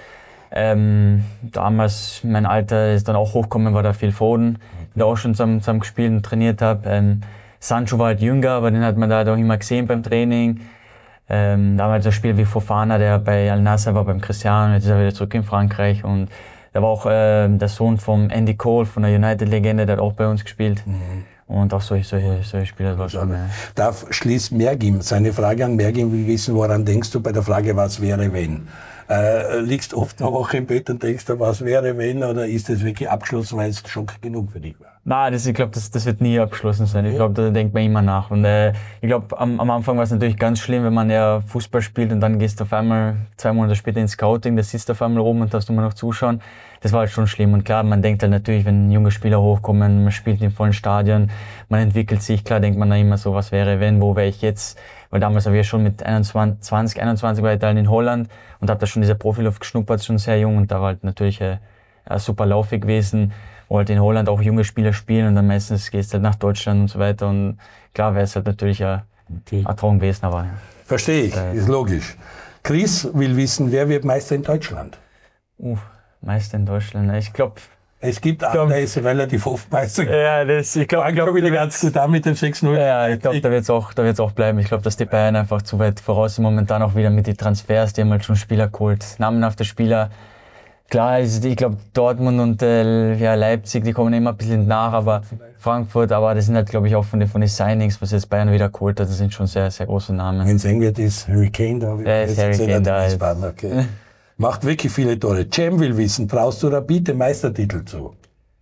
Ähm, damals, mein Alter ist dann auch hochgekommen, war da Phil Foden, okay. der auch schon zusammen, zusammen gespielt und trainiert habe. Ähm, Sancho war halt jünger, aber den hat man da auch immer gesehen beim Training. Ähm, damals ein Spieler wie Fofana, der bei Al Nassr war, beim Cristiano, jetzt ist er wieder zurück in Frankreich. Und da war auch äh, der Sohn von Andy Cole, von der United-Legende, der hat auch bei uns gespielt. Mhm. Und auch solche, solche, solche Spieler war schon. Ja. Darf schließt Mergim, seine Frage an Mergim will wissen, woran denkst du bei der Frage, was wäre, wenn? Äh, liegst oft eine Woche im Bett und denkst du, was wäre, wenn? Oder ist das wirklich abgeschlossen, weil es schon genug für dich war? Nein, das, ich glaube, das, das wird nie abgeschlossen sein. Ich glaube, da denkt man immer nach. Und äh, ich glaube, am, am Anfang war es natürlich ganz schlimm, wenn man ja Fußball spielt und dann gehst du auf einmal zwei Monate später ins Scouting, da sitzt du auf einmal rum und darfst immer noch zuschauen. Das war halt schon schlimm. Und klar, man denkt halt natürlich, wenn junge Spieler hochkommen, man spielt in vollen Stadien, man entwickelt sich, klar denkt man da immer so, was wäre, wenn, wo wäre ich jetzt? Weil damals habe ich ja schon mit einundzwanzig, zwanzig, einundzwanzig war ich dann in Holland und habe da schon diese Profiluft geschnuppert, schon sehr jung, und da war halt natürlich äh, ein super Lauf gewesen, wo halt in Holland auch junge Spieler spielen und dann meistens gehst du halt nach Deutschland und so weiter, und klar wäre es halt natürlich ein, okay. ein Traum gewesen, aber... Verstehe ich, äh, ist logisch. Chris will wissen, wer wird Meister in Deutschland? Uh, Meister in Deutschland, ich glaube... Es gibt auch, der ist relativ oft Meister. Ja, das, ich glaube, ich glaube wieder ganz gut da mit dem sechs null. Ja, ich glaube, da wird's auch, da wird's auch bleiben. Ich glaube, dass die Bayern einfach zu weit voraus sind momentan auch wieder mit den Transfers. Die haben halt schon Spieler geholt, namenhafte Spieler. Klar, also ich glaube, Dortmund und äh, ja, Leipzig, die kommen immer ein bisschen nach, aber Frankfurt, aber das sind halt, glaube ich, auch von den, von den Signings, was jetzt Bayern wieder geholt hat, das sind schon sehr, sehr große Namen. Wenn es eng wird, ist Harry Kane da. Ja, ist Harry Kane da. Okay. Macht wirklich viele Tore. Cem will wissen, traust du Rapid den Meistertitel zu?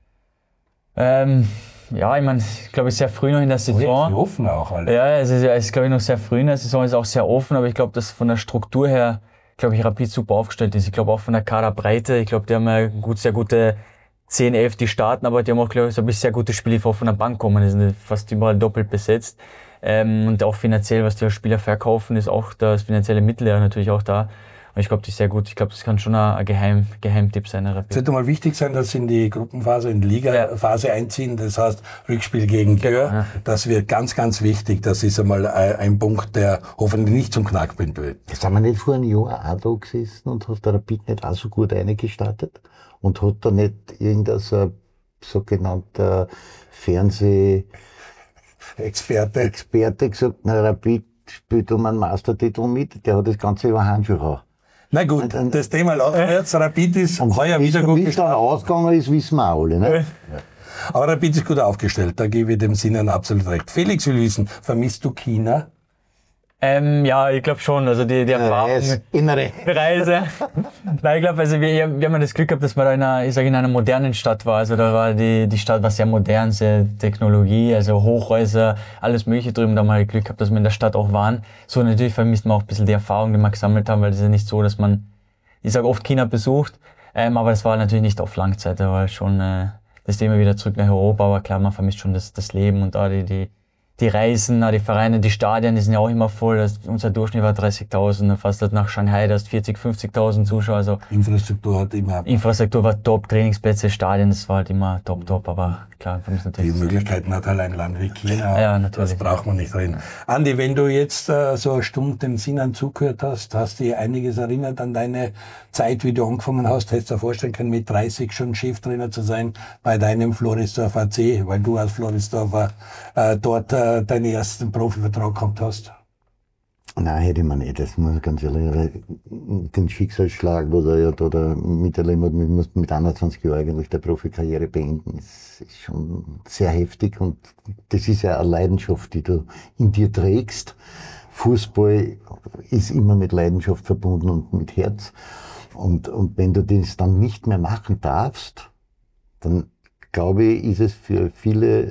Ähm, ja, ich meine, ich glaube, es ist sehr früh noch in der Saison. Oh, ist offen auch, alle. Ja, es ist, es ist, glaube ich, noch sehr früh in der Saison, ist auch sehr offen, aber ich glaube, dass von der Struktur her, glaube ich, Rapid super aufgestellt ist. Ich glaube auch von der Kaderbreite, ich glaube, die haben ja gut, sehr gute zehn, elf, die starten, aber die haben auch, glaube ich, so ein bisschen sehr gute Spieler, die von der Bank kommen, die sind fast überall doppelt besetzt. Ähm, und auch finanziell, was die Spieler verkaufen, ist auch das finanzielle Mittel ja natürlich auch da. Ich glaube, die ist sehr gut. Ich glaube, das kann schon ein Geheim, Geheimtipp sein. Es sollte mal wichtig sein, dass sie in die Gruppenphase, in die Ligaphase einziehen. Das heißt, Rückspiel gegen Gör. Ja. Das wird ganz, ganz wichtig. Das ist einmal ein Punkt, der hoffentlich nicht zum Knackpunkt wird. Jetzt haben wir nicht vor einem Jahr auch da gesessen und hat der Rapid nicht auch so gut eingestartet? Und hat da nicht irgendein so sogenannter Fernseh- Experte. Experte gesagt, na, Rapid spielt um einen Meistertitel mit. Der hat das Ganze über Handschuhe gehauen. Na gut, und, und, das Thema Laufwärts, Rapid ist heuer wieder gut gestartet. Wie es dann ausgegangen ist, wissen wir alle. Ne? Ja. Aber Rapid ist gut aufgestellt, da gebe ich dem Sinnen absolut recht. Felix will wissen, vermisst du China? Ähm, ja, ich glaube schon. Also die, die Erfahrung, innere Reise. Nein, ich glaube, also wir, wir haben das Glück gehabt, dass man da in einer, ich sage, in einer modernen Stadt war. Also da war die, die Stadt war sehr modern, sehr Technologie, also Hochhäuser, alles Mögliche drüben. Da haben wir Glück gehabt, dass wir in der Stadt auch waren. So, natürlich vermisst man auch ein bisschen die Erfahrung, die wir gesammelt haben, weil es ist ja nicht so, dass man, ich sage, oft China besucht, ähm, aber das war natürlich nicht auf Langzeit. Da war schon äh, das Thema wieder zurück nach Europa. Aber klar, man vermisst schon das, das Leben und da die, die Die Reisen, die Vereine, die Stadien, die sind ja auch immer voll. Das, unser Durchschnitt war dreißigtausend, fast nach Shanghai, da hast vierzig, fünfzigtausend Zuschauer. Also Infrastruktur hat immer... Infrastruktur war top, Trainingsplätze, Stadien, das war halt immer top, top. Aber klar, vermisst natürlich... Die Möglichkeiten hat halt ein Land wie China. Ja, natürlich. Das braucht man nicht reden. Andi, wenn du jetzt äh, so eine Stunde dem Sinan zugehört hast, hast du dir einiges erinnert an deine Zeit, wie du angefangen hast. Hättest du dir vorstellen können, mit dreißig schon Cheftrainer zu sein bei deinem Florisdorf A C, weil du als Florisdorfer äh, dort äh, deinen ersten Profivertrag gehabt hast? Nein, hätte ich mir nicht. Das muss ich ganz ehrlich, den Schicksalsschlag, wo er ja da, da miterleben hat, mit, muss mit einundzwanzig Jahren eigentlich der Profikarriere beenden, ist, ist schon sehr heftig, und das ist ja eine Leidenschaft, die du in dir trägst. Fußball ist immer mit Leidenschaft verbunden und mit Herz. Und, und wenn du das dann nicht mehr machen darfst, dann glaube ich, ist es für viele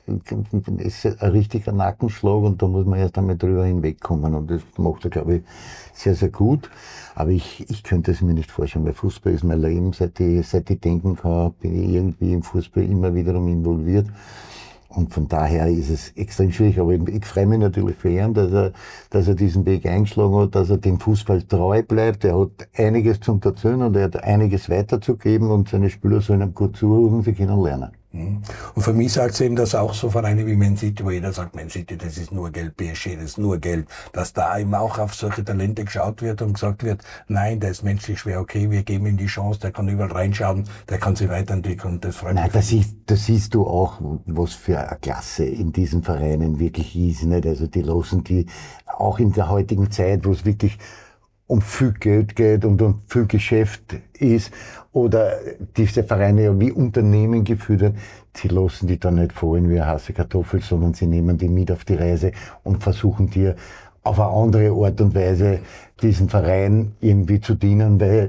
ist ein richtiger Nackenschlag und da muss man erst einmal drüber hinwegkommen und das macht er, glaube ich, sehr, sehr gut. Aber ich, ich könnte es mir nicht vorstellen, weil Fußball ist mein Leben. Seit ich, seit ich denken kann, bin ich irgendwie im Fußball immer wiederum involviert. Und von daher ist es extrem schwierig. Aber ich, ich freue mich natürlich für ihn, dass er, dass er diesen Weg eingeschlagen hat, dass er dem Fußball treu bleibt. Er hat einiges zum Erzählen und er hat einiges weiterzugeben und seine Spieler sollen ihm gut zuhören, sie können lernen. Und für mich sagt es eben, dass auch so Vereine wie Man City, wo jeder sagt, Man City, das ist nur Geld, P S G, das ist nur Geld, dass da eben auch auf solche Talente geschaut wird und gesagt wird, nein, der ist menschlich schwer, okay, wir geben ihm die Chance, der kann überall reinschauen, der kann sich weiterentwickeln, das freut mich. Nein, da siehst, da siehst du auch, was für eine Klasse in diesen Vereinen wirklich ist, nicht? Also die lassen die, auch in der heutigen Zeit, wo es wirklich um viel Geld geht und um viel Geschäft ist, oder diese Vereine ja wie Unternehmen geführt werden, sie lassen die dann nicht fallen wie eine heiße Kartoffel, sondern sie nehmen die mit auf die Reise und versuchen dir auf eine andere Art und Weise diesen Verein irgendwie zu dienen, weil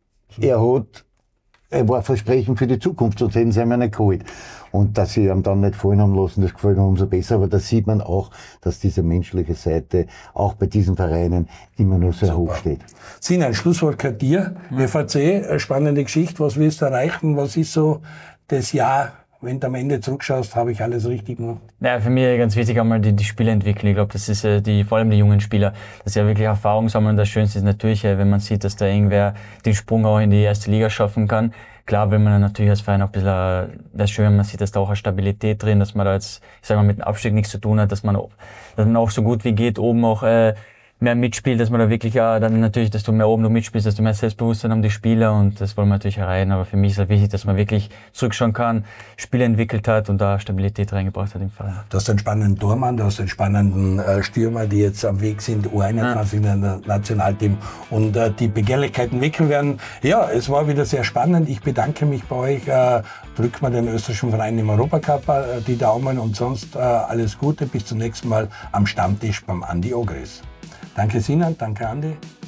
er hat, er war Versprechen für die Zukunft, sonst hätten sie ihn nicht geholt. Und dass sie ihm dann nicht fallen haben lassen, das gefällt mir umso besser. Aber da sieht man auch, dass diese menschliche Seite auch bei diesen Vereinen immer noch sehr Super. hoch steht. Sinan, ein Schlusswort gehört dir. W V C, eine spannende Geschichte. Was willst du erreichen? Was ist so das Jahr, wenn du am Ende zurückschaust, habe ich alles richtig gemacht? Ja, für mich ganz wichtig einmal die, die Spieler entwickeln. Ich glaube, das ist äh, die, vor allem die jungen Spieler, dass sie ja wirklich Erfahrung sammeln. Das Schönste ist natürlich, äh, wenn man sieht, dass da irgendwer den Sprung auch in die erste Liga schaffen kann. Klar, wenn man dann natürlich als Verein auch ein bisschen, äh, das ist schön, wenn man sieht, dass da auch eine Stabilität drin, dass man da jetzt, ich sag mal, mit dem Abstieg nichts zu tun hat, dass man, dass man auch so gut wie geht oben auch, äh, mehr mitspielt, dass man da wirklich, ja, dann natürlich, dass du mehr oben noch mitspielst, dass du mehr Selbstbewusstsein haben die Spieler und das wollen wir natürlich erreichen. Aber für mich ist halt wichtig, dass man wirklich zurückschauen kann, Spiele entwickelt hat und da Stabilität reingebracht hat im Verein. Du hast einen spannenden Tormann, du hast einen spannenden äh, Stürmer, die jetzt am Weg sind, U einundzwanzig ja. in der Nationalteam und äh, die Begehrlichkeiten wickeln werden. Ja, es war wieder sehr spannend. Ich bedanke mich bei euch. Äh, drückt mal den österreichischen Verein im Europacup äh, die Daumen und sonst äh, alles Gute. Bis zum nächsten Mal am Stammtisch beim Andi Ogris. Danke Sinan, danke Andi.